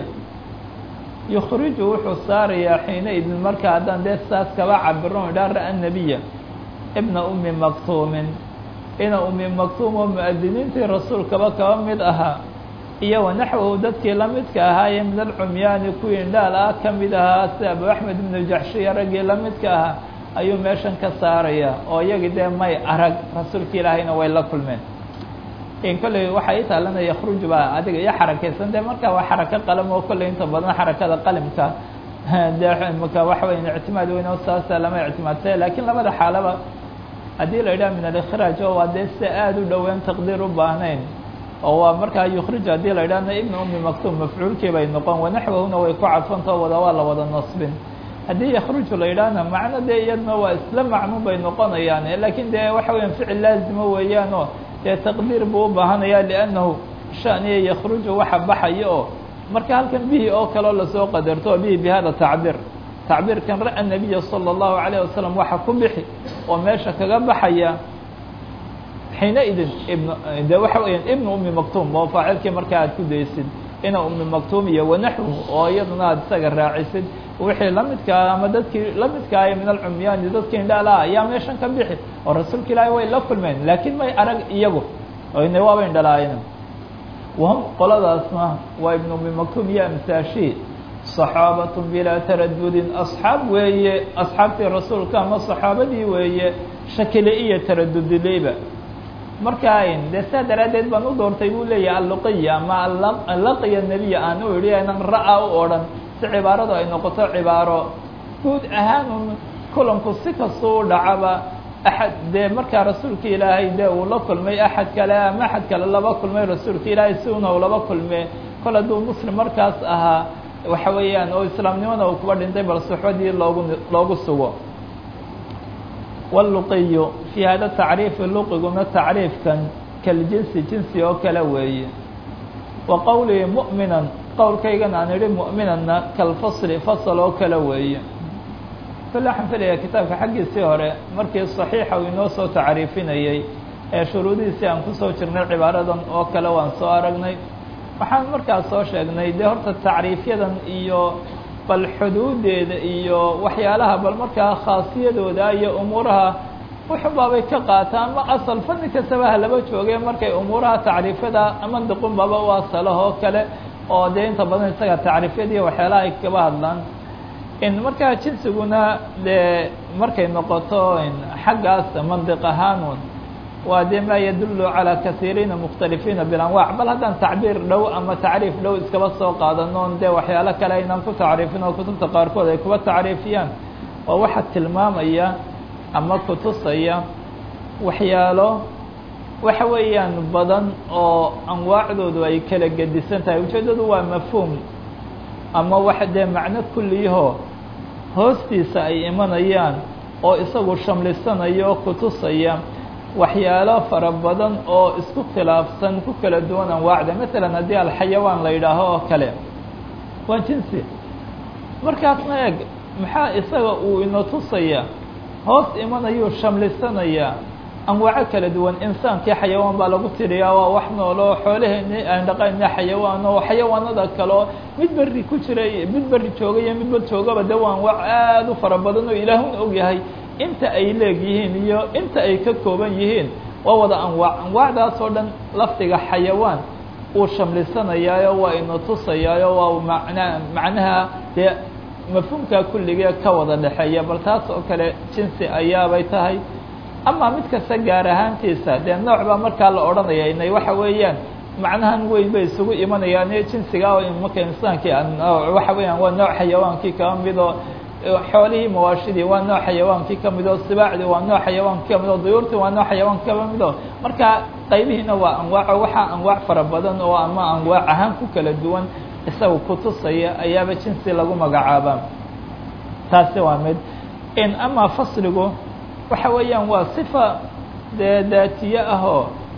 yukhriju wuxuu saarayaa xiina idin marka haddaan dee saas kaba cabiro idhaa ra'a الnabiya ibna umi maktuumin ina umi maktuum oo mu'adiniintii rasuulkaba kaba mid ahaa iyo wanaxwahu dadkii la midka ahaayee min alcumyaani kuwii indhaal ah ka mid ahaa sida abu axmed ibnu jaxshiya raggii la midka ahaa ayuu meeshan ka saaraya oo iyagii dee may arag rasuulka ilaahayna way la kulmeen in kolley waxaa ii taalana yakhruju baa adiga iyo xarakaysan dee markaa waa xarako qalam oo kolley inta badan xarakada qalimka dee maka waxa weya ictimaad weyn oo saasa lama ictimaadsaya lakiin labada xaalaba haddii la yidhaha min alikhraaj oo waa dee si aada u dhoweyn taqdiir u baahnayn oo waa markaa yukhrij haddii la yidhahna ibna umi maktuum mafcuulkii bay noqon wanaxwahuna way ku cadfantao waa la wada nasbin haddii yakhruju la yidhaahna macno dee iyadna waa isla macnuun bay noqonayaan lakiin dee waxa weeyaan ficil laazimo weeyaanoo dee taqdiir buu u baahanaya liannahu shaniya yakhruju waxa baxaya oo marka halkan bihi oo kaleo lasoo qadarto bihi bihada tacbiir tacbiirkan ra'a nabiya salى الlahu عalيه wasalam waxa ku bixi oo meesha kaga baxaya xiina idin de waxa weeyaan ibna umi maktuum oo faacilkii markaa aad ku daysid ina umi maktuum iyo wanaxwu oo iyaduna aad isaga raacisid wixii lamidkaa ama dadkii lamidkaaya min alcumyaani dadkii indhaala ayaa meeshan ka bixi oo rasuulka ilaahay way la kulmeen laakiin may arag iyagu oyna waaba indhalaayen wahum qoladaasna waa ibn umi maktuum iyo amsaashi صaxaabaة bilaa taradudin asxaab weeye asxaabtii rasuulka ama صaxaabadii weeye shakile iyo taradudileyba markaa dee saa daraaddeed baan u doortay buu leeyahay alluqiya ama allaqiya nebiya aan u idhi aynan ra'a u odhan si cibaaradu ay noqoto cibaaro guud ahaan un kulanku si kastuu u dhacaba axad dee markaa rasuulka ilaahay dee uu la kulmay axad kale ama axad kale laba kulmay rasuulka ilaahay si una u laba kulme kol hadduu muslim markaas ahaa waxa weeyaan oo islaamnimada uu kuba dhintay bal suxbadii loogu sugo wاlluqiyu fii hada tacriifi luqiguna tacriifkan kaljinsi jinsi oo kale weeye wa qowlii mu'minan qowlkaygan aan idhi mu'minanna kalfasli fasal oo kale weeye kale waxaan filayaa kitaabka xaggiisii hore markii صaxiixa uu inoo soo tacriifinayey ee shuruudihiisii aan kusoo jirnay cibaaradan oo kale waan soo aragnay waxaan markaas soo sheegnay dee horta tacriifyadan iyo bal xuduudeeda iyo waxyaalaha bal markaa khaasiyadooda iyo umuuraha wuxubaabay ka qaataan ma asal fanni kastaba halaba joogee markay umuuraha tacriifyada mandiqunbaba u asalaho oo kale oo dee inta badan isaga tacriifyadiiyo waxyaalaha ay kaba hadlaan markaa jinsiguna dee markay noqoto xaggaas mandiq ahaanun waa dee maa yadullu calaa kasiiriina mukhtalifiina bilanwaac bal haddaan tacbiir dhow ama tacriif dhow iskaba soo qaadanoon dee waxyaalo kale aynaan ku tacriifin oo kutubta qaarkood ay kuba tacriifiyaan oo waxa tilmaamaya ama kutusaya waxyaalo waxa weeyaan badan oo anwaacdoodu ay kala gedisan tahay ujeeddadu waa mafhuum ama wax dee macno kulliyahoo hoostiisa ay imanayaan oo isagu shamlisanaya oo kutusaya waxyaalo fara badan oo isku khilaafsan ku kala duwan anwaacda masalan haddii alxayawaan la yidhaaho oo kale waa jinsi markaasna eeg maxaa isaga uu ino tusaya hoos imanayuu shamlisanaya anwaaco kala duwan insaankii xayawaan baa lagu tiriyaa waa wax nooloo xoolaheeni aan dhaqayna xayawaan oo xayawaanada kaleo mid berri ku jiray mid berri jooga iyo mid bad joogaba de waa anwaac aada u fara badan oo ilaahuna og yahay inta ay leegyihiin iyo inta ay ka kooban yihiin waa wada anwaac anwaacdaas oo dhan lafdiga xayawaan uu shamlisanayaayo waa ina tusayaayo waa macnaha dee mafhuumkaa kulligee ka wada dhexeeya bal taas oo kale jinsi ayaabay tahay ama mid kasta gaar ahaantiisa dee nooc baa markaa la odhanaya inay waxa weeyaan macnahan weyn bay isugu imanayaan jinsiga oo marka insaankii waxa weeyaan waa nooc xayawaankii kaba mid oo xoolihii mawaashidii waa nooc xayawaankii ka mid oo sibaacdii waa nooc xayawaankii ka mid oo duyuurtii waa nooc xayawaanki kaba mid oo marka qaybihiina waa anwaaco waxaa anwaac fara badan oo ama anwaac ahaan ku kala duwan isaga kutusaya ayaaba jinsi lagu magacaabaa taasi waa mid ama fasligu waxa weeyaan waa sifa dee daatiye ahoo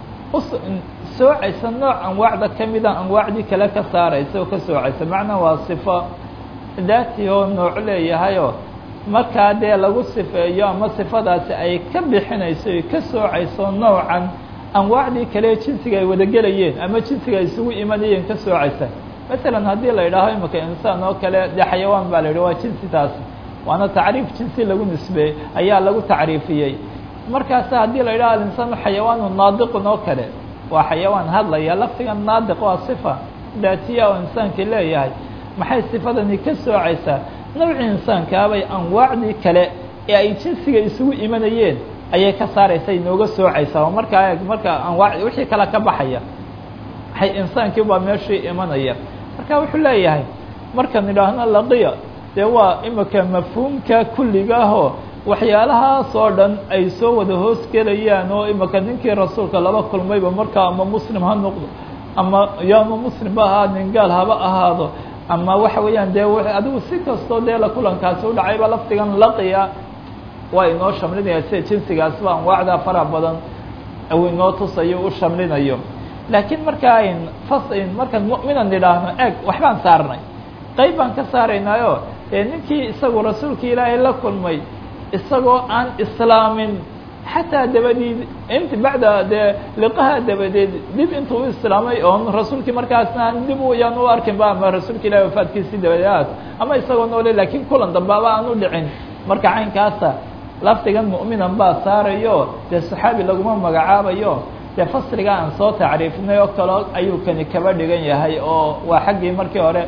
soocaysa nooc anwaacda kamida anwaacdii kale ka saaraysa oo ka soocaysa macnaa waa sifo daati oo nooc leeyahayoo markaa dee lagu sifeeyo ama sifadaasi ay ka bixinayso ay ka soocayso noocan anwaacdii kale jinsiga ay wadagelayeen ama jinsiga ay isugu imanayeen ka soocaysa. masalan haddii la idhaaho imika insaan oo kale dee xayawaan baa la yidhi waa jinsi taas, waana tacriif jinsi lagu nisbeeyey ayaa lagu tacriifiyey. markaas haddii la idhaho alinsaan xayawaanu naadiqun oo kale, waa xayawaan hadlaya, laftigan naadiq waa sifa daatiya oo insaankii leeyahay. maxay sifadani ka soocaysaa? nawcii insaankaabay anwaacdii kale ee ay jinsiga isugu imanayeen ayay ka saaraysa, inooga soocaysaa. oo marka anwaac wixii kale ka baxaya hay insaankii baa meeshii imanaya. marka wuxuu leeyahay markaan idhaahno laqiya dee waa imika mafhuumka kulliga ahoo waxyaalahaas oo dhan ay soo wada hoos gelayaan. oo imika ninkii rasuulka laba kulmayba markaa ama muslim ha noqdo ama yaama muslim ba ahaa nin gaal haba ahaado, ama waxa weeyaan dee adigu si kastoo dee la kulankaasi u dhacayba laftigan laqiya waa inoo shamlinaya sida jinsigaasba anwaacda fara badan uu inoo tusayo u shamlinayo. laakiin markaa markaan mu'minan idhaahno eeg waxbaan saarnay, qayb baan ka saaraynaayo dee ninkii isagu rasuulka ilaahay la kulmay isagoo aan islaamin xataa dabadeed inta bacda dee liqaha dabadeed dib intuu u islaamay oon rasuulkii markaasna dib yaan u arkin ba, ama rasuulka ilahi wafaadkiisii dabadeed ama isagoo noole laakiin kulan dambaaba aan u dhicin. marka caynkaasa lafdigan mu'minan baa saarayo dee saxaabi laguma magacaabayo. dee fasliga aan soo tacriifinay oo kale ayuu kani kaba dhigan yahay, oo waa xaggii markii hore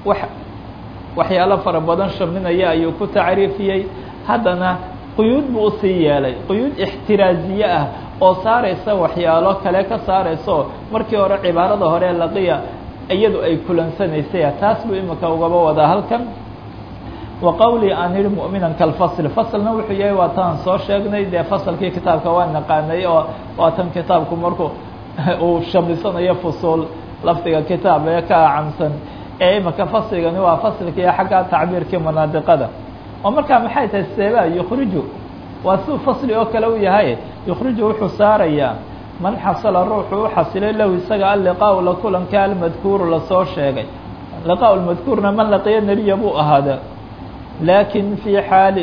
waxyaalo fara badan shamlinaya ayuu ku tacriifiyey. haddana quyuud buu usii yeelay, quyuud ixtiraaziye ah oo saaraysa waxyaalo kale ka saarayso markii hore cibaarada hore laqiya iyadu ay kulansanaysay. taas buu imika ugaba wadaa halkan. wa qawlii aan idhi mu'minan kalfasl, faslna wuxuu yahay waa taan soo sheegnay. dee fasalkii kitaabka waa naqaanay oo waa tan kitaabku markuu uu shamlisanayo fusuul lafdiga kitaab ee ka acamsan. ee imika fasligani waa faslkii xagga tacbiirkii manaadiqada. oo markaa maxay tahay seebaa yukhriju, waa siduu fasli oo kale u yahay. yukhriju wuxuu saarayaa man xasala ruuxu u xasilay lahu isaga alliqaau la kulanka almadkuuru lasoo sheegay. liqaau lmadkuurna man laqiya nebiya buu ahaada, laakin fii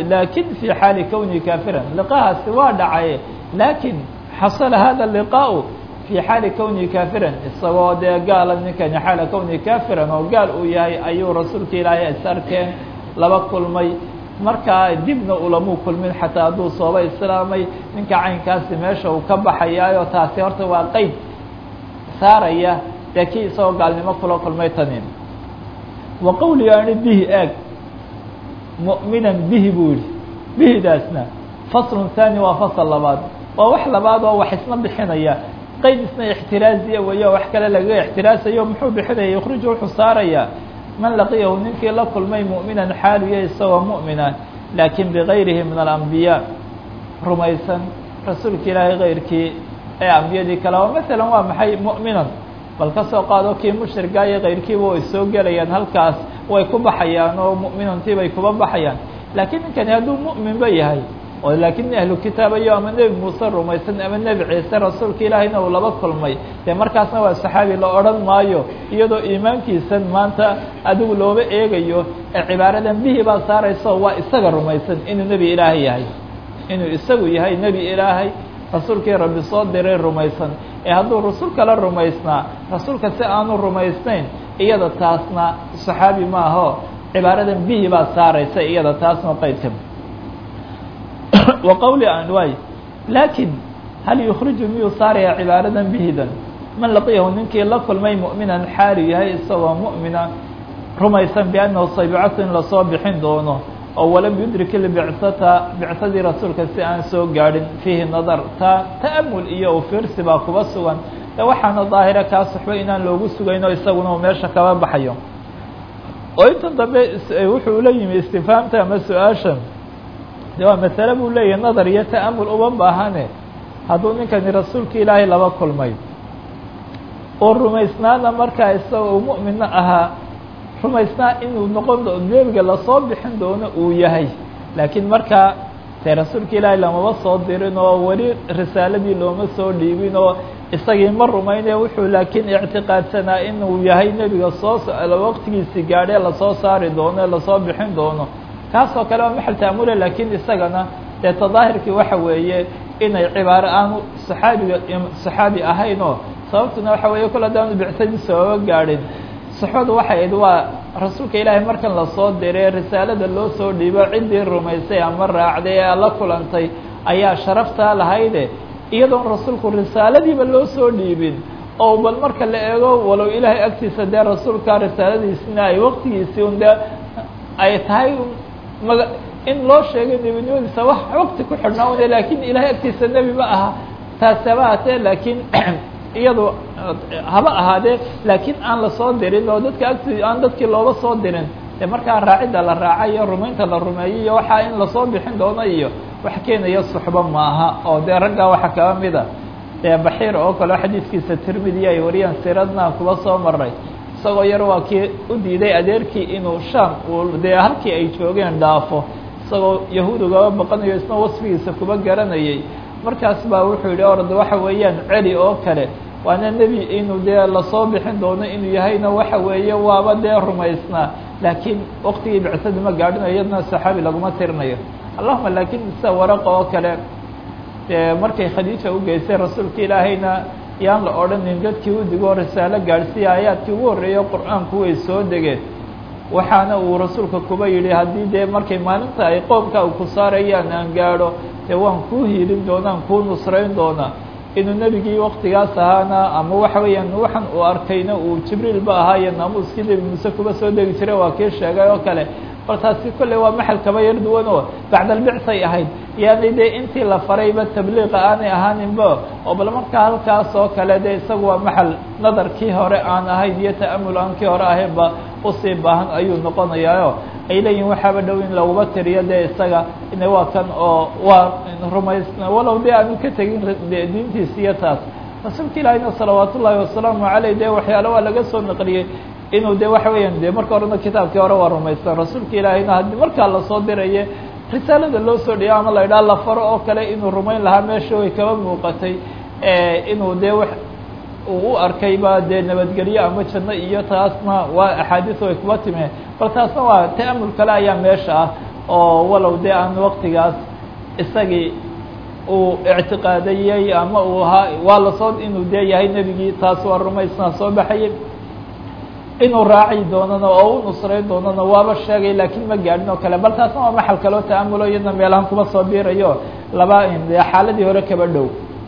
xaali kownihi kaafiran. liqahaasi waa dhacay, laakin xasala hada liqaau fii xaali kownihi kaafiran, isagoo dee gaala ninkani xaala kownihi kaafiran oo gaal uu yahay ayuu rasuulka ilaahay is arkeen laba kulmay. markaa dibna ulamuu kulmin xataa hadduu sooba islaamay. ninka caynkaasi meesha uu ka baxayaayo taasi horta waa qeyd saaraya dee kii isagoo gaalnimo kula kulmay tani. wa qawli ani bihi eeg mu'minan bihi buu yihi, bihidaasna faslun thaani waa fasal labaad, waa wax labaad oo wax isna bixinaya. qeyd isna ixtiraaziya weeyo wax kale lagaga ixtiraasayo. muxuu bixinaya? yukhriju wuxuu saarayaa man laqiyahu ninkii la kulmay mu'minan xaaliya isagoo mu'mina, laakin bigayrihi min alambiyaa, rumaysan rasuulka ilaahay kayrkii ee ambiyadii kale. oo masalan waa maxay mu'minan? bal ka soo qaado kii mushriga iyo kayrkiiba way soo gelayaan, halkaas way ku baxayaan oo mu'minantii bay kuba baxayaan. laakiin ninkani hadduu mu'minba yahay oo laakiin ahlu kitaabayo ama nebi muuse rumaysan ama nebi ciise rasuulka ilaahayna uu laba kulmay, dee markaasna waa saxaabi la odhan maayo iyadoo iimaankiisan maanta adigu looba eegayo. ee cibaaradan bihi baa saarayso waa isaga rumaysan inuu nebi ilaahay yahay, inuu isagu yahay nebi ilaahay rasuulkii rabbi soo diray rumaysan. ee hadduu rasuul kala rumaysnaa rasuulka si aanu rumaysnayn iyada taasna saxaabi maaho. cibaaradan bihi baa saaraysa iyada taasna qaydka. wa qawli aan waay laakin hal yukhriju miyuu saaraya cibaaradan bihidan man laqiyahu ninkii la kulmay mu'minan xaali yahay isagoo mu'mina rumaysan biannahu saybicatu in lasoo bixin doono oo walam yudrik bicsadii rasuulka si aan soo gaadhin fiihi nadar. ta'amul iyo fiirsi baa kuba sugan. ee waxaana daahira kaa saxba inaan loogu sugayno isaguna uu meesha kaba baxayo. oo intan dambe wuxuu la yimi istifhaamta ama su-aashan de waa masale buu leeyahay nadar iyo ta'amul uma baahane. hadduu ninkani rasuulka ilaahay laba kulmay oo rumaysnaana markaa isagoo uu mu'minna ahaa, rumaysnaa inuu noqon nebiga lasoo bixin doono uu yahay, laakiin markaa dee rasuulka ilaahay lamaba soo dirin oo weli risaaladii looma soo dhiibin oo isagii ma rumayne. wuxuu laakiin ictiqaadsanaa inuu yahay nebiga waqtigiisii gaadhee lasoo saari doono ee lasoo bixin doono. kaasoo kale waa maxal ta'amule. laakiin isagana dee tadaahirkii waxa weeye inay cibaaro aanu saxaabi ahayn oo sababtuna waxa weeye kol haddaanu bictadiisa ooga gaadhin saxodu waxay ahayd waa rasuulka ilaahay markan lasoo diray risaalada loo soo dhiibo ciddii rumaysay ama raacday ee la kulantay ayaa sharaftaa lahayde iyadoon rasuulku risaaladiiba loo soo dhiibin oo bal marka la eego walow ilaahay agtiisa dee rasuulka risaaladiisina ay waqtigiisii un dee ay tahay in loo sheegay nebinimadiisa wax waqti ku xidhnaa une laakiin ilaahay agtiisa nebi ma aha taasaba hatee laakiin iyado haba ahaadee laakiin aan lasoo dirin oo dadka agti aan dadkii looga soo dirin dee markaa raacidda la raacay iyo rumaynta la rumeeyey iyo waxaa in lasoo bixin doono iyo wax keenaya suxbo maaha oo dee raggaa waxa kaba mida dee baxiir oo kale xadiidkiisa tirmidi ay wariyaan siradna kuba soo maray isagoo yar waa kii u diiday adeerkii inuu shaam uu dee halkii ay joogeen dhaafo isagoo yahuud ugaba baqanayo isna wasfigiisa kuba garanayay markaas baa wuxuu yihi orda waxa weeyaan celi oo kale waana nebi inuu dee lasoo bixin doono inuu yahayna waxa weeye waaba dee rumaysnaa laakiin waqtigii bicsada ma gaadhinayo iyadna saxaabi laguma tirinayo allahuma laakiin sida waraqa oo kale markay khadiija u geysay rasuulka ilaahayna yaan la odhanin dadkii u digoo risaalo gaadhsiiya aayaadkii ugu horreeyo qur-aanku way soo degeen waxaana uu rasuulka kuba yidhi haddii dee markay maalinta ay qoomka u ku saarayaan aan gaadho dee waan kuu hiilin doonaan kuu nusrayn doonaa inuu nebigii waktigaas ahaana ama waxa weeyaan waxan uu arkayna uu jibriil ba ahaa iyo naamuuskii nebi muuse kuba soo degi jiray waa kii sheegay oo kale bal taasi kolley waa maxal kaba yar duwan oo bacdalbicsay ahayd yaani dee intii la farayba tabliiqa aanay ahaaninba oo bal markaa halkaas oo kale dee isagu waa maxal nadarkii hore aan ahayn iyo ta'amul aan kii hore ahaynba usii baahan ayuu noqonayaayo ay leeyihin waxaaba dhow in laguba tiriyo dee isaga ina waa kan oo waa rumaysna walow dee aanu ka tegin diintiisa iyo taas rasuulka ilaahina salawaat ullaahi wasalaamu caleyh dee waxyaale waa laga soo naqliyey inuu de waxa weeyaan de marka horena kitaabkii hore waa rumaystan rasuulka ilaahayna haddii markaa lasoo diraye risaalada loo soo dhiyo ama la idhaha la faro oo kale inuu rumayn lahaa meesha way kaba muuqatay inuu dee uu u arkayba dee nabadgelyo ama janno iyo taasna waa axaadiis way kuba timeen bal taasna waa ta'amul kale ayaa meesha ah oo walow dee aan waktigaas isagii uu ictiqaadayey ama uu ahaa waa lasoo inuu dee yahay nebigii taas waa rumaysnaa soo baxayay inuu raaci doonana oo u nusrayn doonana waaba sheegay laakiin ma gaadhin oo kale bal taasna waa maxal kaloo ta'amulo iyadna meelahan kuma soo biirayo laba dee xaaladii hore kaba dhow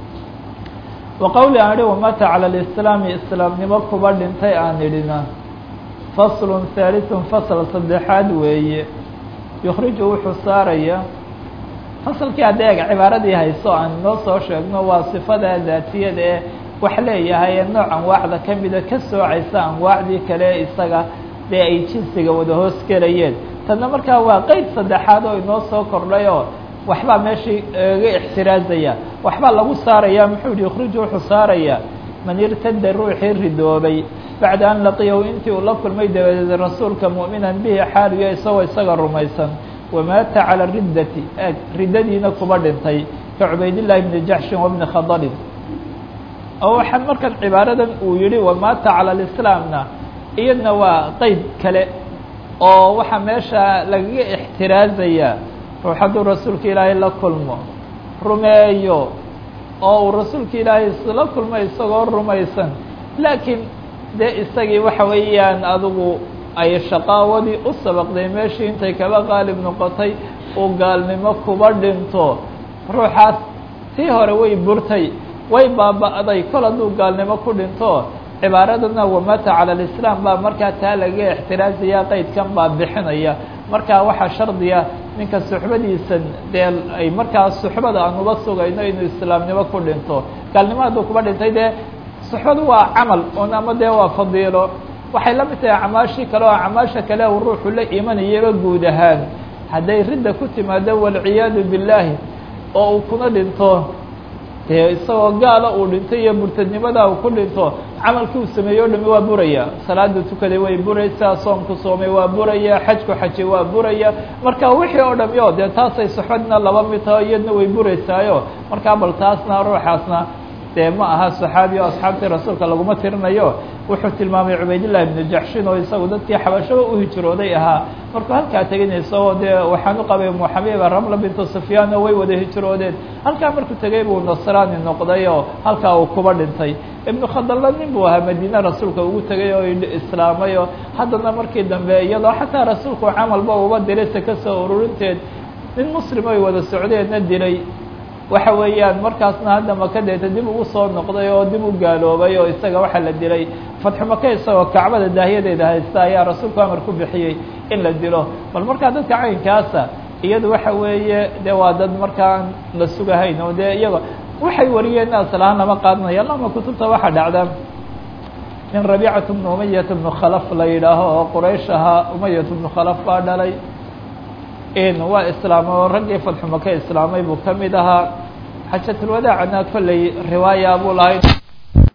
wa qawli aan idhi wamata cala alislaami islaamnimo kuba dhintay aan idhina faslun haaliثun fasl saddexaad weeye yukhriju wuxuu saaraya fasalkii hadda eega cibaaradii hayso aan inoo soo sheegno waa sifada daatiyada ee wax leeyahay ee nooc anwaacda ka mida ka soocaysa anwaacdii kale isaga dee ay jinsiga wada hoos gelayeen tanna markaa waa qeyd saddexaad oo inoo soo kordhay oo waxbaa meeshii ga ixtiraazaya waxbaa lagu saaraya muxuu yihi yukhriju wuxuu saaraya man irtada ruuxii ridoobay bacda an laqiyahu intii uu la kulmay dabadeed rasuulka mu'minan bihi xaaliyo isagoo isaga rumaysan wamaata cala riddati riddadiina kuba dhintay ka cubaydillahi bni jaxshin wabni khadalin oo waxaan markan cibaaradan uu yihi wamaata cala alislaamna iyadna waa qeyd kale oo waxaa meesha lagaga ixtiraazaya ruux hadduu rasuulka ilaahay la kulmo rumeeyo oo uu rasuulka ilaahay isla kulmo isagoo rumaysan laakiin dee isagii waxa weeyaan adigu ay shaqaawadii u sabaqday meeshii intay kaba qaalib noqotay uu gaalnimo kuba dhinto ruuxaas tii hore way burtay way baaba'day kol hadduu gaalnimo ku dhinto cibaaradana wamata cala alislaam baa markaa taa lagaga ixtiraazaya qeydkan baa bixinaya markaa waxaa shardiya ninka suxbadiisa dee ay markaa suxbada aan uba sugayno inuu islaamnimo ku dhinto gaalnimo hadduu kuba dhintay dee suxbadu waa camal un ama dee waa fadiilo waxay la mid tahay acmaashii kale oo acmaasha kale uu ruuxu la imanayaba guud ahaan hadday ridda ku timaado walciyaadu billaahi oo uu kuna dhinto dee isagoo gaala uu dhinto iyo murtadnimada uu ku dhinto camalkii uu sameeyo o dhami waa buraya salaada tukaday way buraysaa soomku soomay waa buraya xajku xajay waa buraya marka wixii oo dhami o dee taasay suxbadna laba mid taho iyadna way buraysaayo markaa bal taasna ruuxaasna dee ma aha saxaabi oo asxaabtii rasuulka laguma tirinayo wuxuu tilmaamay cubaydillahi ibnu jaxshin oo isagu dadkii xabashaba u hijrooday ahaa markuu halkaa teginayso oo dee waxaan u qabay umu xabiiba ramla bintu sufyaan oo way wada hijroodeen halkaa markuu tegay buu nasraani noqday oo halkaa uu kuba dhintay ibnu khadalla nin buu ahaa madiine rasuulka ugu tegay oo islaamay oo haddana markii dambe iyadoo xataa rasuulku camalba uba diray saka soo ururinteed nin muslim ay wada socdeenna dilay waxa weeyaan markaasna hadda maka deeta dib ugu soo noqday oo dib u gaaloobay oo isaga waxaa la dilay fatxu maka isagoo kacbada daahiyadeeda haysta ayaa rasuulku amar ku bixiyey in la dilo bal markaa dadka caynkaasa iyadu waxa weeye dee waa dad markaan la sugahayn oo dee iyaga waxay wariyeen asalahaan lama qaadanayo allahuma kutubta waxaa dhacda nin rabiicatu bnu umayata bnu khalaf la yidhaaho oo quraysh ahaa umayatu bnu khalaf baa dhalay waa islaamay oo raggii fatxu maka islaamay buu ka mid ahaa xajatulwadaacna kolley riwaaya buu lahayd